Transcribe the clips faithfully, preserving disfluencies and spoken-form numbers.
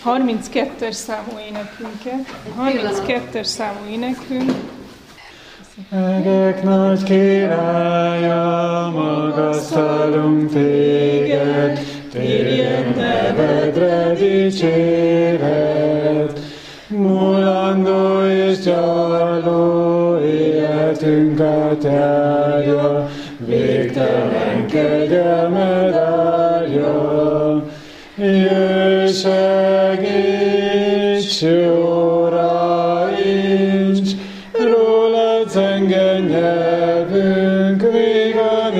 harminckettes számú énekünket, harminckettes számú énekünk. Egek nagy királya, magasztalunk téged, térjen nevedre dicséret. Mulandó és gyarló életünket járja, végtelen kegyelmed állja. Jöjj, segíts, jóra incs, rólad zengjen nyelvünk, vígan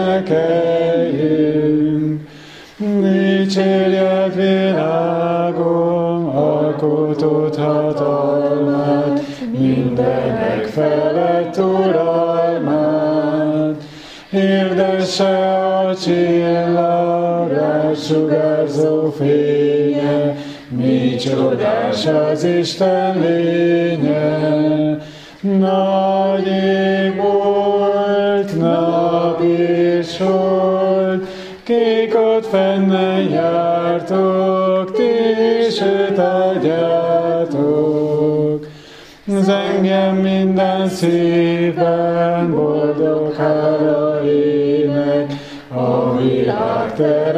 énekeljünk. Dicsérjed világom, alkotott hatalmát, mindenek felett uralmát. Hirdesse a csillag, átsugárzó fénye, mi csodás az Isten lénye. Nagy ég volt, nap és hold, kik ott fennen jártok, ti is őt adjátok. Zengjen minden szívben, boldog hála ének, a világ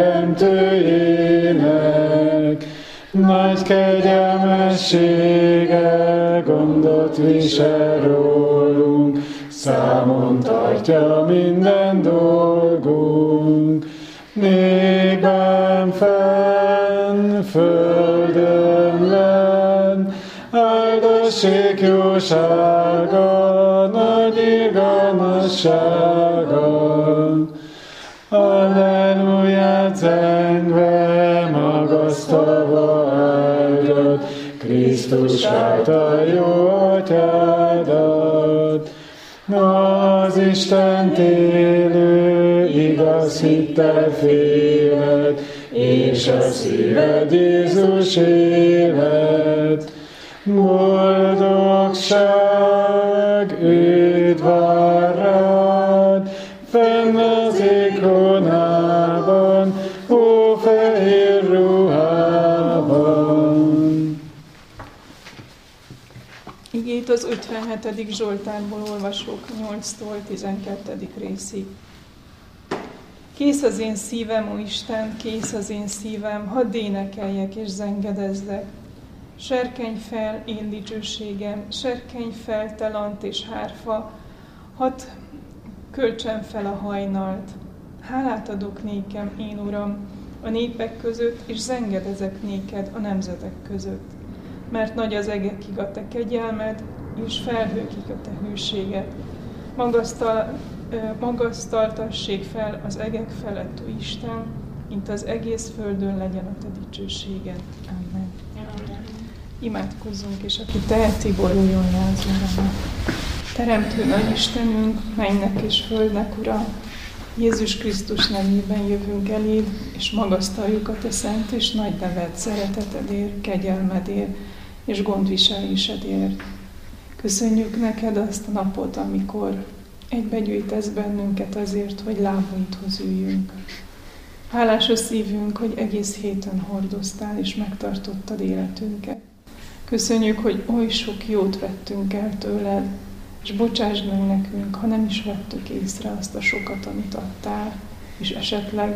teremtőjének. Nagy kegyelmessége gondot visel rólunk, számon tartja minden dolgunk. Négben fenn, földön lenn, áldassék jósága, nagy irgalmassága. Alleluját zengve, magasztalva áldod, Krisztus által jó atyádat. Az Istent élő, igaz hittel féled, és a szíved Jézus élet. Boldogság, üdv vár rád, fenn az éghonában, ó fehér ruhában. Igét az ötvenhetedik Zsoltárból olvasok, nyolctól tizenkettedik részig. Kész az én szívem, ó Isten, kész az én szívem, hadd énekeljek és zengedezzek. Serkenj fel, én dicsőségem, serkenj fel, te lant és hárfa, hadd költsem fel a hajnalt. Hálát adok nékem, én Uram, a népek között, és zengedezek néked a nemzetek között. Mert nagy az egekig a te kegyelmed, és felhőkig a te hűséged. Magasztal, magasztaltassék fel az egek felett, ó Isten, mint az egész földön legyen a te dicsőséged. Amen. Imádkozzunk, és aki teheti, boruljon le az Uramnak. Teremtő nagy Istenünk, mennynek és földnek Ura, Jézus Krisztus nevében jövünk eléd, és magasztaljuk a te szent és nagy neved, szeretetedért, kegyelmedért és gondviselésedért. Köszönjük neked azt a napot, amikor egybegyűjtesz bennünket azért, hogy lábaidhoz üljünk. Hálás a szívünk, hogy egész héten hordoztál és megtartottad életünket. Köszönjük, hogy oly sok jót vettünk el tőled, és bocsásd meg nekünk, ha nem is vettük észre azt a sokat, amit adtál, és esetleg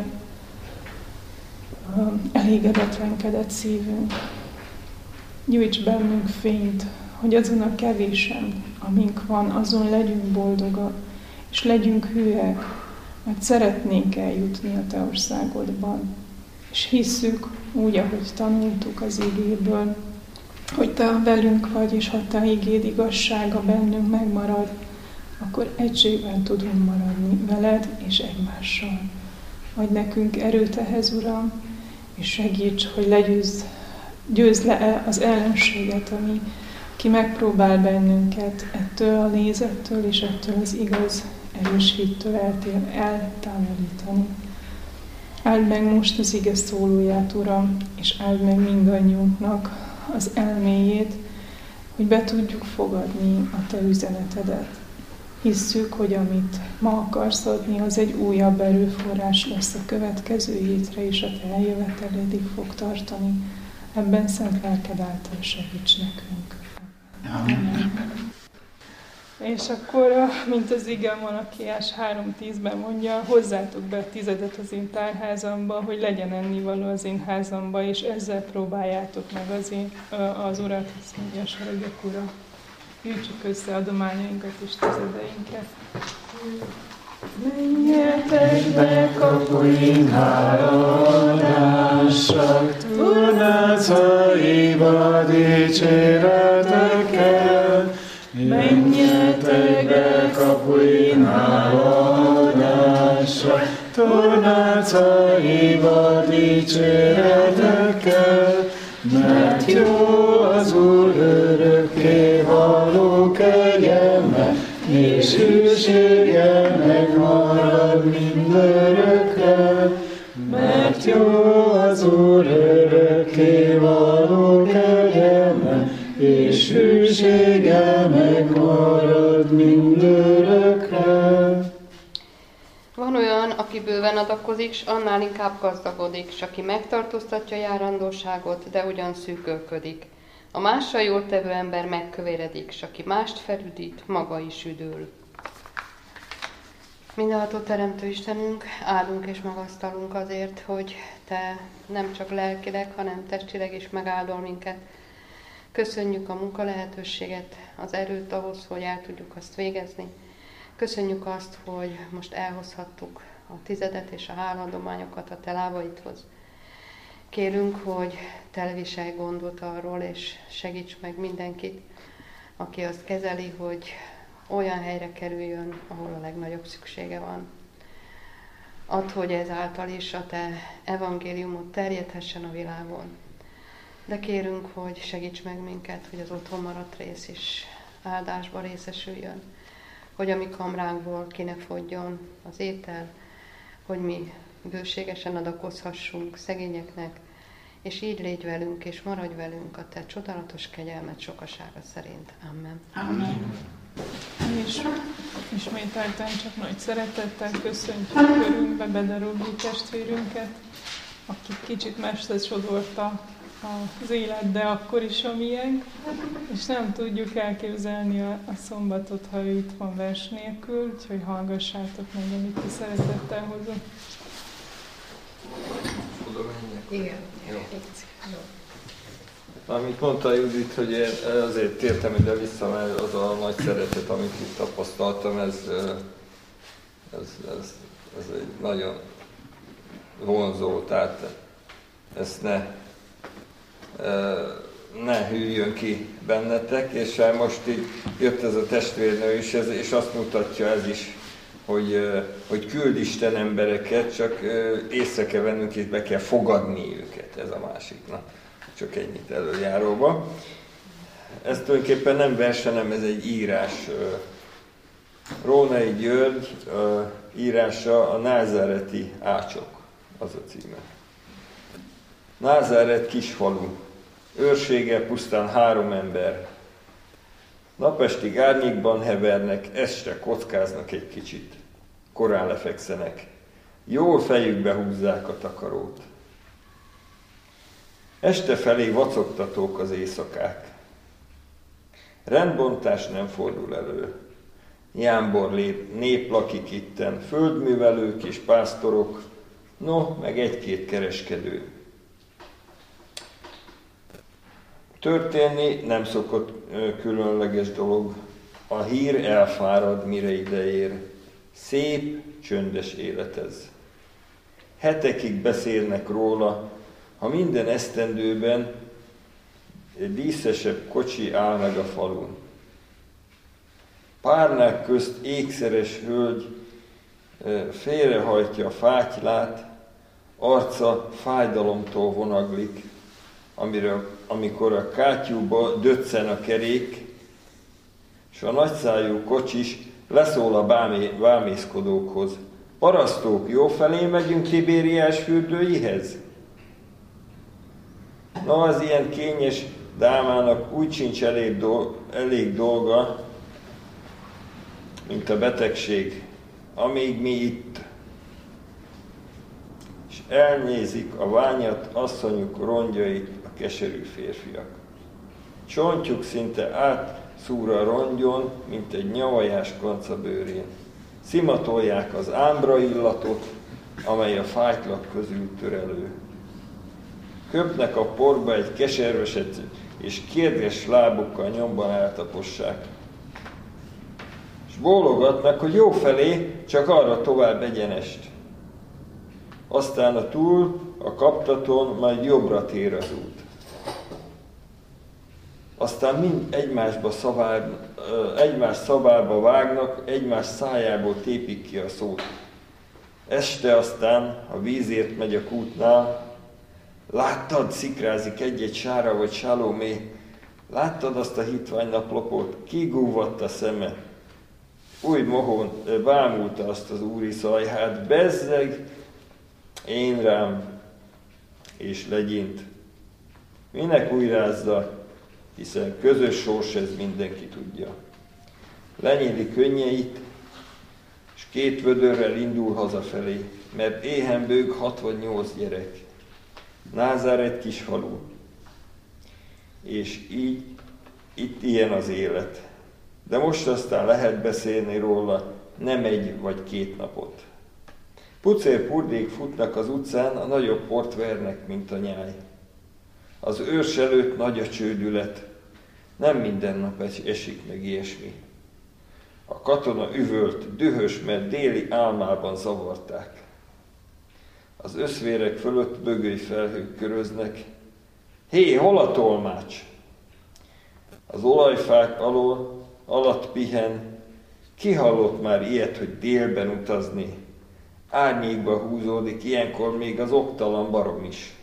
uh, elégedetlenkedett szívünk. Gyújts bennünk fényt, hogy azon a kevésen, amink van, azon legyünk boldogak, és legyünk hűek, mert szeretnénk eljutni a te országodban. És hisszük, úgy, ahogy tanultuk az igéből, hogy te velünk vagy, és ha te igéd igazsága bennünk megmarad, akkor egységben tudunk maradni veled és egymással. Adj nekünk erőt ehhez, Uram, és segíts, hogy legyőzd, győzd le az ellenséget, ami ki megpróbál bennünket ettől a nézettől és ettől az igaz, erős hittől eltér, eltávolítani. Áld meg most az ige szólóját, Uram, és áld meg mindannyiunknak az elméjét, hogy be tudjuk fogadni a te üzenetedet. Hisszük, hogy amit ma akarsz adni, az egy újabb erőforrás lesz a következő hétre, és a te eljöveteledig fog tartani. Ebben szent lelked által segíts nekünk. Amen. És akkor, mint az ige Malakiás három tízben mondja, hozzátok be a tizedet az én tárházamba, hogy legyen ennivaló az én házamba, és ezzel próbáljátok meg az, én, az Urat, azt mondja a seregek Ura. Gyűjtsük össze adományainkat és tizedeinket. Menjetek be kapuin hálaadásra, Tunácaiba dicséretekkel. Menjetek be kapuin hálaadásra, Tunácaiba dicséretekkel, mert jó az Úr örökké való kegyelme, és hűsége megmarad mindörökre. Mert jó az Úr örökké való kegyelme, és hűsége megmarad mindörökre. Van olyan, aki bőven adakozik, s annál inkább gazdagodik, s aki megtartóztatja járandóságot, de ugyan szűkölködik. A mással jól tevő ember megkövéredik, s aki mást felüdít, maga is üdül. Mindenható Teremtő Istenünk, áldunk és magasztalunk azért, hogy Te nem csak lelkileg, hanem testileg is megáldol minket. Köszönjük a munka lehetőséget, az erőt ahhoz, hogy el tudjuk azt végezni. Köszönjük azt, hogy most elhozhattuk a tizedet és a hálaadományokat a Te lábaidhoz. Kérünk, hogy Te viselj gondot arról, és segíts meg mindenkit, aki azt kezeli, hogy olyan helyre kerüljön, ahol a legnagyobb szüksége van. Add, hogy ezáltal is a Te evangéliumot terjedhessen a világon. De kérünk, hogy segíts meg minket, hogy az otthon maradt rész is áldásba részesüljön, hogy a mi kamránkból ki ne fogjon az étel, hogy mi bőségesen adakozhassunk szegényeknek, és így légy velünk, és maradj velünk a Te csodálatos kegyelmed sokasága szerint. Amen. Amen. És ismételten csak nagy szeretettel köszöntjük körünkbe Bederógi testvérünket, aki kicsit messze sodorta az élet, de akkor is a miénk, és nem tudjuk elképzelni a, a szombatot, ha ő itt van vers nélkül, úgyhogy hallgassátok meg, amit ki szeretettel hozok. Igen. Jó. Amit mondta Judit, hogy én azért tértem ide vissza, mert az a nagy szeretet, amit itt tapasztaltam, ez, ez, ez, ez egy nagyon vonzó, tehát ezt ne, ne hűljön ki bennetek, és most így jött ez a testvérnő is, ez, és azt mutatja ez is, hogy, hogy küld Isten embereket, csak észre kell vennünk, és be kell fogadni őket, ez a másiknak. Csak ennyit előjáróba. Ez tulajdonképpen nem verse, nem ez egy írás. Rónai György írása, a Názáreti ácsok, az a címe. Názáret kisfalu, őrsége pusztán három ember. Napestig árnyékban hevernek, este kockáznak egy kicsit. Korán lefekszenek. Jól fejükbe húzzák a takarót. Este felé vacogtatók az éjszakák. Rendbontás nem fordul elő. Jámbor nép lakik itten, földművelők és pásztorok, no, meg egy-két kereskedő. Történni nem szokott különleges dolog. A hír elfárad, mire ideér. Szép, csöndes élet ez. Hetekig beszélnek róla, ha minden esztendőben egy díszesebb kocsi áll meg a falun. Párnák közt ékszeres hölgy félrehajtja a fátylát, arca fájdalomtól vonaglik, amire, amikor a kátyúba döccen a kerék, és a nagyszájú kocsis leszól a bámé, bámészkodókhoz. Parasztók, jó felé megyünk Tibériás fürdőihez? Na, az ilyen kényes dámának úgy sincs elég, do- elég dolga, mint a betegség, amíg mi itt. És elnézik a ványat, asszonyuk rongyait, a keserű férfiak. Csontjuk szinte átszúr a rongyon, mint egy nyavajás kanca bőrén. Szimatolják az ámbra illatot, amely a fájtlak közül tör elő. Köpnek a porba egy keserveset, és kérdés lábukkal nyomban eltapossák. És bólogatnak, hogy jó felé, csak arra tovább egyenest. Aztán a túl, a kaptaton, majd jobbra tér az út. Aztán mind egymásba szavár, egymás szavába vágnak, egymás szájából tépik ki a szót. Este aztán a vízért megy a kútnál. Láttad, szikrázik egy-egy sára vagy Salomé? Láttad azt a hitvány naplopot? Kigúvadt a szeme. Új mohón bámulta azt az úri szajhát. Bezzeg, én rám, és legyint. Minek újrázza, hiszen közös sors ez, mindenki tudja. Lenyéli könnyeit, és két vödörrel indul hazafelé, mert éhen bőg hat vagy nyolc gyerek. Názáret kis falu. És így, itt ilyen az élet. De most aztán lehet beszélni róla nem egy vagy két napot. Pucér-purdék futnak az utcán, a nagyobb port vernek, mint a nyáj. Az őrs előtt nagy a csődület, nem minden nap esik meg ilyesmi. A katona üvölt, dühös, mert déli álmában zavarták. Az összvérek fölött bögöly felhők köröznek. Hé, hol a tolmács? Az olajfák alól, alatt pihen. Ki hallott már ilyet, hogy délben utazni? Árnyékba húzódik ilyenkor még az oktalan barom is.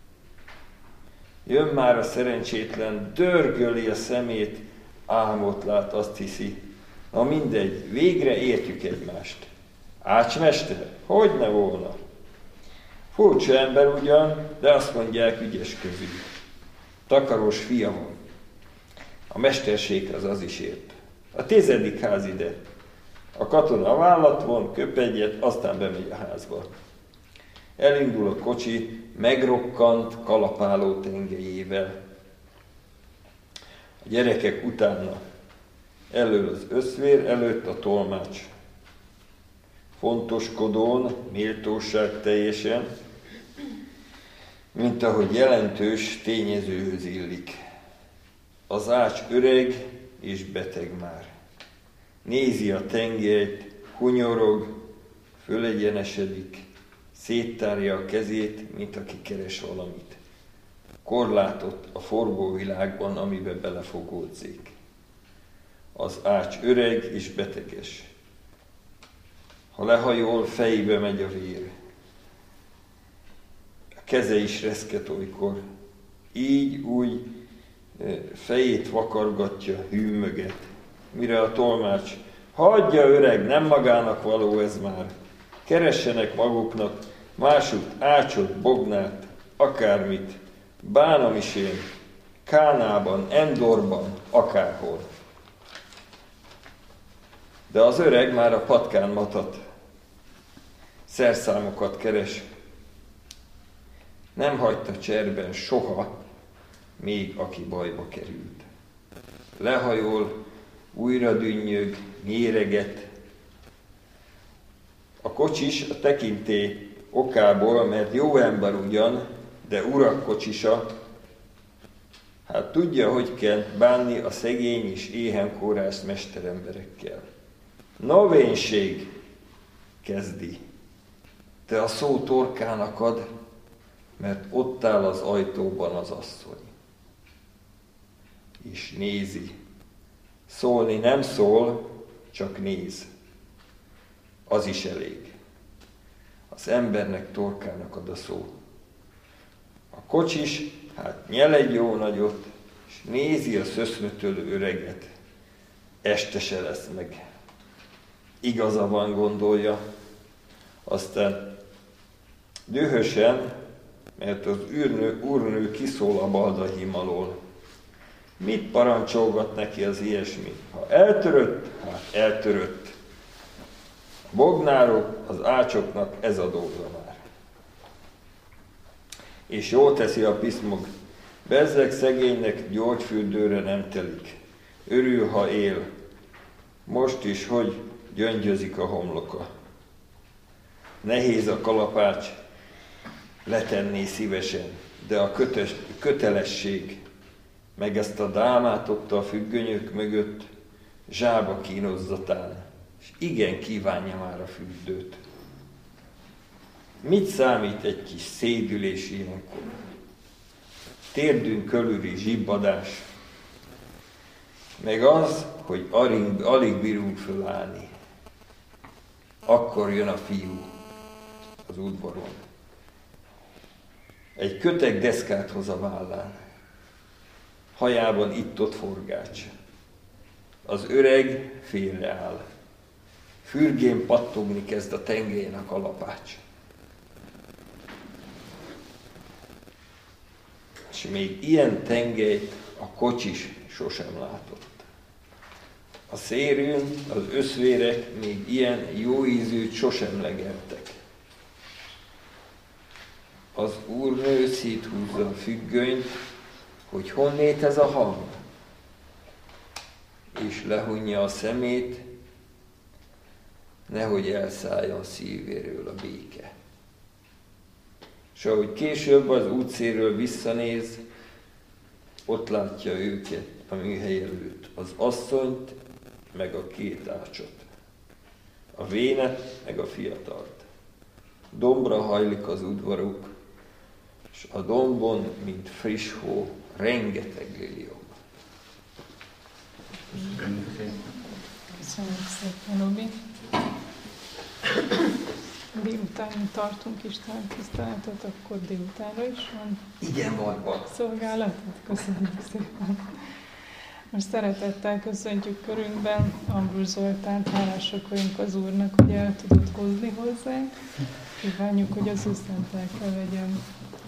Jön már a szerencsétlen, dörgöli a szemét, álmot lát, azt hiszi. Na mindegy, végre értjük egymást. Ácsmester? Hogyne volna? Furcsa ember ugyan, de azt mondják, ügyes közű. Takaros fia van. A mesterséghez az is ért. A tizedik ház ide. A katona vállat von, köp egyet, aztán bemegy a házba. Elindul a kocsi, megrokkant, kalapáló tengelyével. A gyerekek utána. Elől az összvér, előtt a tolmács. Fontoskodón, méltóság teljesen, mint ahogy jelentős tényezőhöz illik. Az ács öreg és beteg már. Nézi a tengelyt, hunyorog, fölegyenesedik, széttárja a kezét, mint aki keres valamit. Korlátot a forgó világban, amibe belefogódzik. Az ács öreg és beteges. Ha lehajol, fejébe megy a vér. A keze is reszket olykor. Így, úgy fejét vakargatja, hűmöget. Mire a tolmács, hagyja öreg, nem magának való ez már. Keressenek maguknak másutt ácsot, bognát, akármit. Bánom is én, Kánában, Endorban, akárhol. De az öreg már a patkán matat, szerszámokat keres. Nem hagyta cserben soha, még aki bajba került. Lehajol, újra dünnyög, méreget. A kocsis a tekintély okából, mert jó ember ugyan, de urak kocsisa, hát tudja, hogy kell bánni a szegény és éhenkórász mesteremberekkel. Novénség, kezdi. Te a szó torkának ad, mert ott áll az ajtóban az asszony. És nézi. Szólni nem szól, csak néz. Az is elég. Az embernek torkának ad a szó. A kocsis, hát nyel egy jó nagyot, és nézi a szöszmötölő öreget. Este se lesz meg. Igaza van, gondolja. Aztán dühösen, mert az űrnő, úrnő kiszól a baldahím alól. Mit parancsolgat neki az ilyesmi? Ha eltörött, hát eltörött. A bognárok, az ácsoknak ez a dolga már. És jól teszi a piszmog, Bezzeg szegénynek gyógyfürdőre nem telik. Örül, ha él. Most is, hogy gyöngyözik a homloka. Nehéz a kalapács, letenné szívesen, de a kötes, kötelesség, meg ezt a dámát ott a függönyök mögött zsába kínozzatán, és igen kívánja már a fürdőt. Mit számít egy kis szédülés ilyenkor? Térdünk körüli zsibbadás, meg az, hogy alig, alig bírunk fölállni. Akkor jön a fiú az udvaron. Egy köteg deszkát hoz a vállán. Hajában itt-ott forgács. Az öreg félreáll. Fürgén pattogni kezd a tengelyen a kalapács. És még ilyen tengelyt a kocsis sosem látott. A szérűn az összvérek még ilyen jó ízűt sosem legeltek. Az úrnő széthúzza a függönyt, hogy honnét ez a hang, és lehunja a szemét, nehogy elszálljon szívéről a béke. És ahogy később az útszéről visszanéz, ott látja őket a műhely előtt, az asszonyt, meg a két ácsot, a vénet, meg a fiatalt. Dombra hajlik az udvaruk, és a dombon, mint friss hó, rengeteg liliom. Köszönjük szépen, Robi. Délután tartunk Isten tiszteletet, akkor délutánra is van. Igen, van, van. Szolgálatot. Köszönjük szépen. Most szeretettel köszöntjük körünkben Ambrus Zoltánt, hálásak vagyunk az Úrnak, hogy el tudott hozni hozzánk. Kívánjuk, hogy az ő szent lelke legyen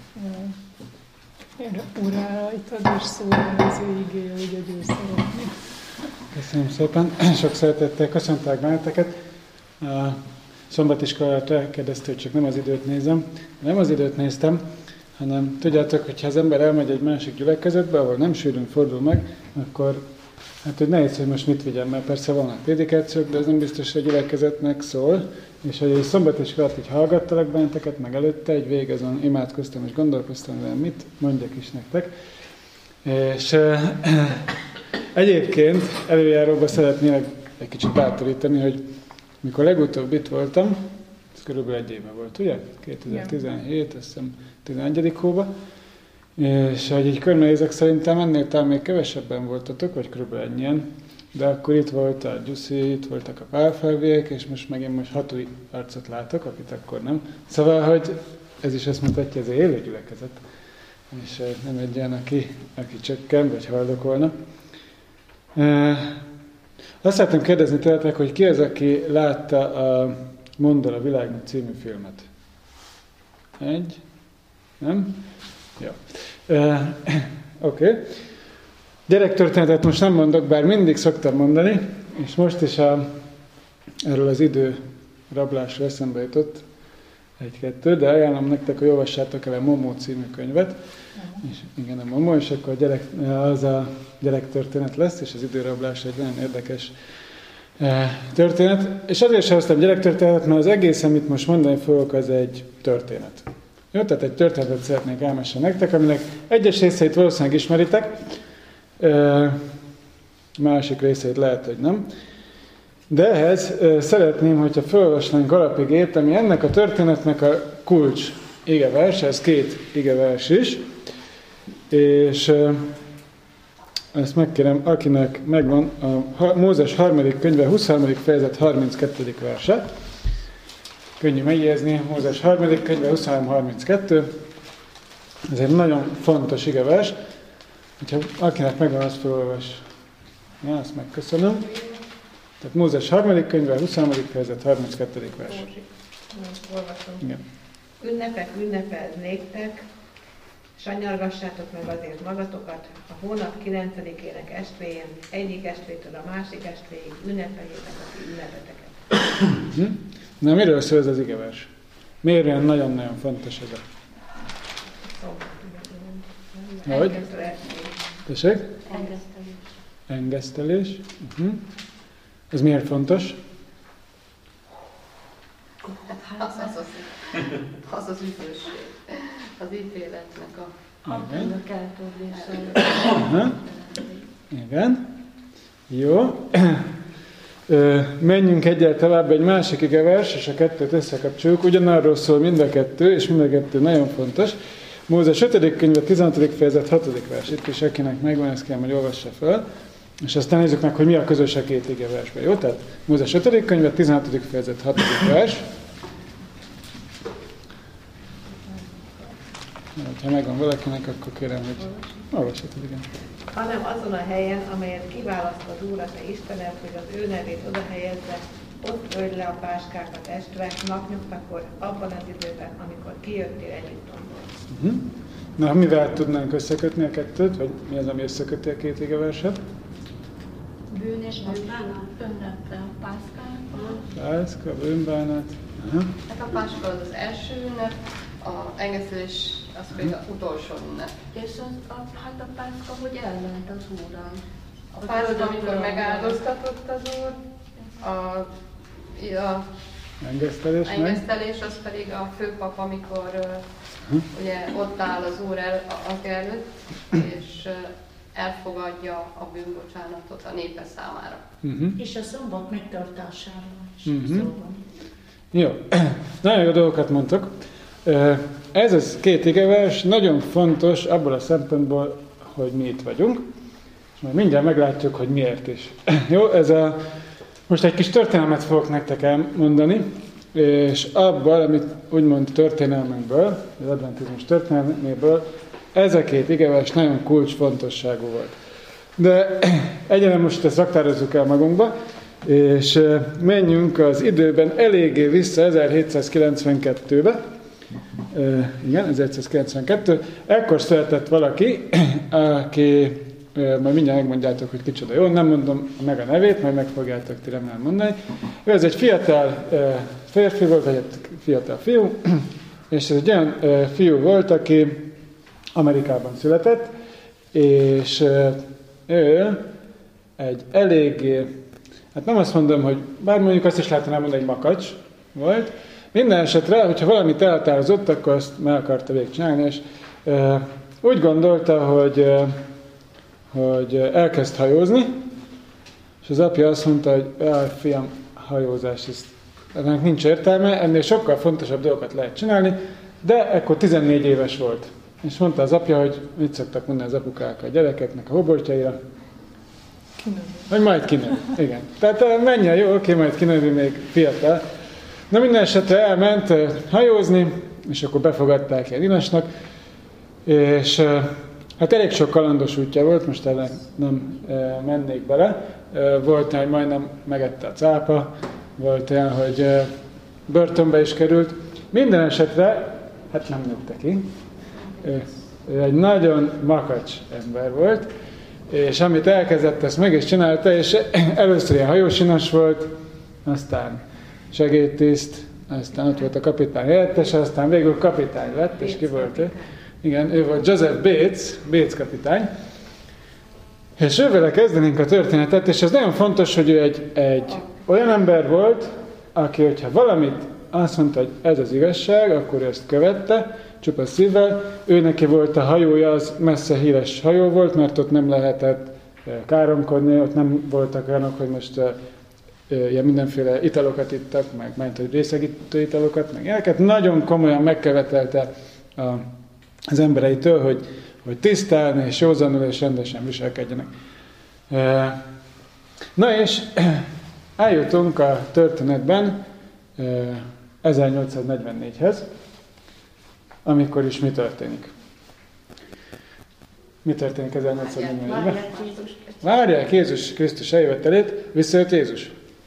urá rajtad, és szóljon az ő igéje, hogy a győr szeretni. Köszönöm szépen, sok szeretettel köszöntelek benneteket. A szombatiskolát elkérdezte, hogy csak nem az időt nézem. Nem az időt néztem, hanem tudjátok, hogyha az ember elmegy egy másik gyülekezetbe, ahol nem sűrűn fordul meg, akkor hát hogy nehéz, hogy most mit vigyem, mert persze vannak prédikációk, de ez nem biztos, hogy a gyülekezetnek szól. És hogy egy szombatiskolát így hallgattalak benneteket, meg előtte egy végig azon imádkoztam és gondolkoztam, hogy mit mondjak is nektek. És e, egyébként előjáróban szeretnélek egy kicsit bátorítani, hogy mikor legutóbb itt voltam, ez körülbelül egy éve volt, ugye? kétezer-tizenhét, azt hiszem tizenegyedik hóban. És hogy így körülnézek, szerintem ennél talán még kevesebben voltatok, vagy körülbelül ennyien. De akkor itt volt a Gyuszi, itt voltak a pálfelviek, és most meg én most hat új arcot látok, akit akkor nem. Szóval, hogy ez is azt mutatja, ez egy élő gyülekezet. És nem egy olyan, aki, aki csökken, vagy haldokolna. Azt szeretném kérdezni tőletek, hogy ki az, aki látta a Mondd a világnak című filmet? Egy? Nem? Jó. Uh, Oké. Okay. Gyerektörténetet most nem mondok, bár mindig szoktam mondani, és most is a, erről az idő rablásról eszembe jutott egy-kettő, de ajánlom nektek, hogy olvassátok el a Momó című könyvet, uh-huh. és igen, a Momó, és akkor a gyerek, az a gyerektörténet lesz, és az időrablás egy nagyon érdekes történet. És azért sem hoztam gyerektörténetet, mert az egész, amit most mondani fogok, az egy történet. Jó, tehát egy történetet szeretnék elmesélni nektek, aminek egyes részeit valószínűleg ismeritek, másik részeit lehet, hogy nem. De ehhez szeretném, hogyha felolvasnánk alapigét, ami ennek a történetnek a kulcs igevers, ez két igevers is, és ezt megkérem, akinek megvan a Mózes harmadik könyve, huszonharmadik fejezet harminckettedik verse. Könnyű megjegyezni, Mózes harmadik könyve, huszonhárom harminckettő. Ez egy nagyon fontos igevers. Ha akinek megvan, azt felolvas. Ja, azt megköszönöm. Tehát Mózes harmadik könyve, huszonharmadik fejezet harminckettedik vers. Olvasom. Igen. Ünnepek ünnepeld néktek, sanyargassátok meg azért magatokat, a hónap kilencedikének estvéjén, egyik estvétől a másik estvéig ünnepeljétek a ti ünnepeteket. Na, miről szól ez az igevers? Miért olyan nagyon-nagyon fontos ez a... Hogy? Tessék? Engesztelés. Engesztelés. Uh-huh. Ez miért fontos? Az az, az, az, az üdvösség, az ítéletnek a... Annak eltörlése. Aha. Igen. Jó. Ö, menjünk egyel tovább, egy másik igevers, és a kettőt összekapcsoljuk. Ugyanarról szól mind a kettő, és mind a kettő nagyon fontos. Mózes ötödik könyve, tizenhatodik fejezet, hatodik vers. Itt is akinek megvan, ezt kell, hogy olvassa fel. És aztán nézzük meg, hogy mi a közös a két igeversben. Jó? Tehát Mózes ötödik könyve, tizenhatodik fejezet, hatodik vers. Ha megvan valakinek, akkor kérem, hogy olvashatod, igen. Hanem azon a helyen, amelyet kiválasztod Úr a te Istened, hogy az ő nevét oda helyezze, ott öld le a páskákat estre, napnyugtakor, abban az időben, amikor kijöttél Egyiptomból. Uh-huh. Na, mivel tudnánk összekötni a kettőt, vagy mi az, ami összeköti a két igeverset? Bűn és bűnbánat, ünneple a pászkánkon. Pászka, bűnbánat. Aha. Hát a páska az az első ünnep, a engesztelés az pedig az utolsó ünnep. És az, a, hát a pászka, hogy elment az Úrral. A pászka, amikor megáldoztatott az Úr, a, a Engesztelés, meg? engesztelés az pedig a főpap, amikor uh, ugye ott áll az Úr el, az előtt, és uh, elfogadja a bűnbocsánatot a népe számára. Uh-huh. És a szombat megtartásáról is Uh-huh. szó van. Jó. Nagyon jó dolgokat mondtok. Ez az két igevers nagyon fontos abból a szempontból, hogy mi itt vagyunk, és majd mindjárt meglátjuk, hogy miért is. Jó, ez a... Most egy kis történelmet fogok nektek elmondani, és abból, amit úgymond történelmekből, az adventizmus történelméből, ez a két igevers nagyon kulcsfontosságú volt. De egyenlően most ezt raktározzuk el magunkba, és menjünk az időben eléggé vissza ezerhétszázkilencvenkettőbe. Uh, igen, ezerhétszázkilencvenkettő. Ekkor született valaki, aki, uh, majd mindjárt megmondjátok, hogy kicsoda. Jó, nem mondom meg a nevét, majd meg fogjátok ti remélem mondani. Ő ez egy fiatal uh, férfi volt, vagy egy fiatal fiú, és ez egy olyan uh, fiú volt, aki Amerikában született, és uh, ő egy eléggé, hát nem azt mondom, hogy bár mondjuk azt is lehetne mondani, hogy makacs volt. Minden esetre, hogyha valamit elhatározott, akkor azt meg akarta végigcsinálni, és uh, úgy gondolta, hogy, uh, hogy elkezd hajózni, és az apja azt mondta, hogy jaj, fiam, hajózás, ez, ennek nincs értelme, ennél sokkal fontosabb dolgokat lehet csinálni, de ekkor tizennégy éves volt. És mondta az apja, hogy mit szoktak mondani az apukák a gyerekeknek a hobortjaira, hogy majd kinő. Igen. Tehát menjen, jó, oké, majd kinővi, még fiatal. Na minden esetre elment hajózni, és akkor befogadták ilyen inasnak, és hát elég sok kalandos útja volt, most ellen nem mennék bele. Volt olyan, hogy majdnem megette a cápa, volt olyan, hogy börtönbe is került. Minden esetre, hát nem nőtte ki. Ő egy nagyon makacs ember volt, és amit elkezdett, ezt meg is csinálta, és először ilyen hajósinas volt, aztán segédtiszt, aztán ott volt a kapitány helyettes, aztán végül kapitány lett, és ki volt ő? Igen, ő volt Joseph Bates, Bates kapitány. És ővele kezdenénk a történetet, és ez nagyon fontos, hogy ő egy, egy olyan ember volt, aki, hogyha valamit azt mondta, hogy ez az igazság, akkor ő ezt követte, csupa szívvel. Ő neki volt a hajója, az messze híres hajó volt, mert ott nem lehetett káromkodni, ott nem voltak olyanok, hogy most ilyen mindenféle italokat ittak, meg ment, hogy részegítő italokat, meg ilyeneket. Nagyon komolyan megkövetelte a, az embereitől, hogy, hogy tisztán és józanul és rendesen viselkedjenek. Na és eljutunk a történetben ezernyolcszáznegyvennégyhez, amikor is mi történik. Mi történik ezernyolcszáznegyvennégyben? Várják Jézus Krisztus eljövetelét, visszajött Jézus?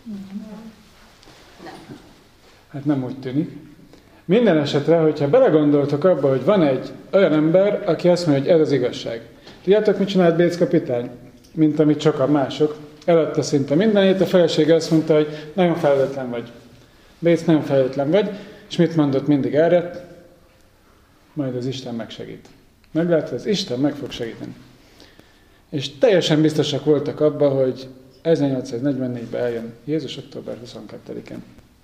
Nem. Hát nem úgy tűnik. Minden esetre, hogyha belegondoltok abba, hogy van egy olyan ember, aki azt mondja, hogy ez az igazság. Tudjátok, mit csinált Bates kapitány? Mint amit sokan mások. Eladta szinte mindenét, a felesége azt mondta, hogy nagyon felelőtlen vagy. Bates, nagyon felelőtlen vagy. És mit mondott mindig erre? Majd az Isten megsegít. Meglátod, az Isten meg fog segíteni. És teljesen biztosak voltak abban, hogy ezernyolcszáznegyvennégyben eljön Jézus október huszonkettedikén.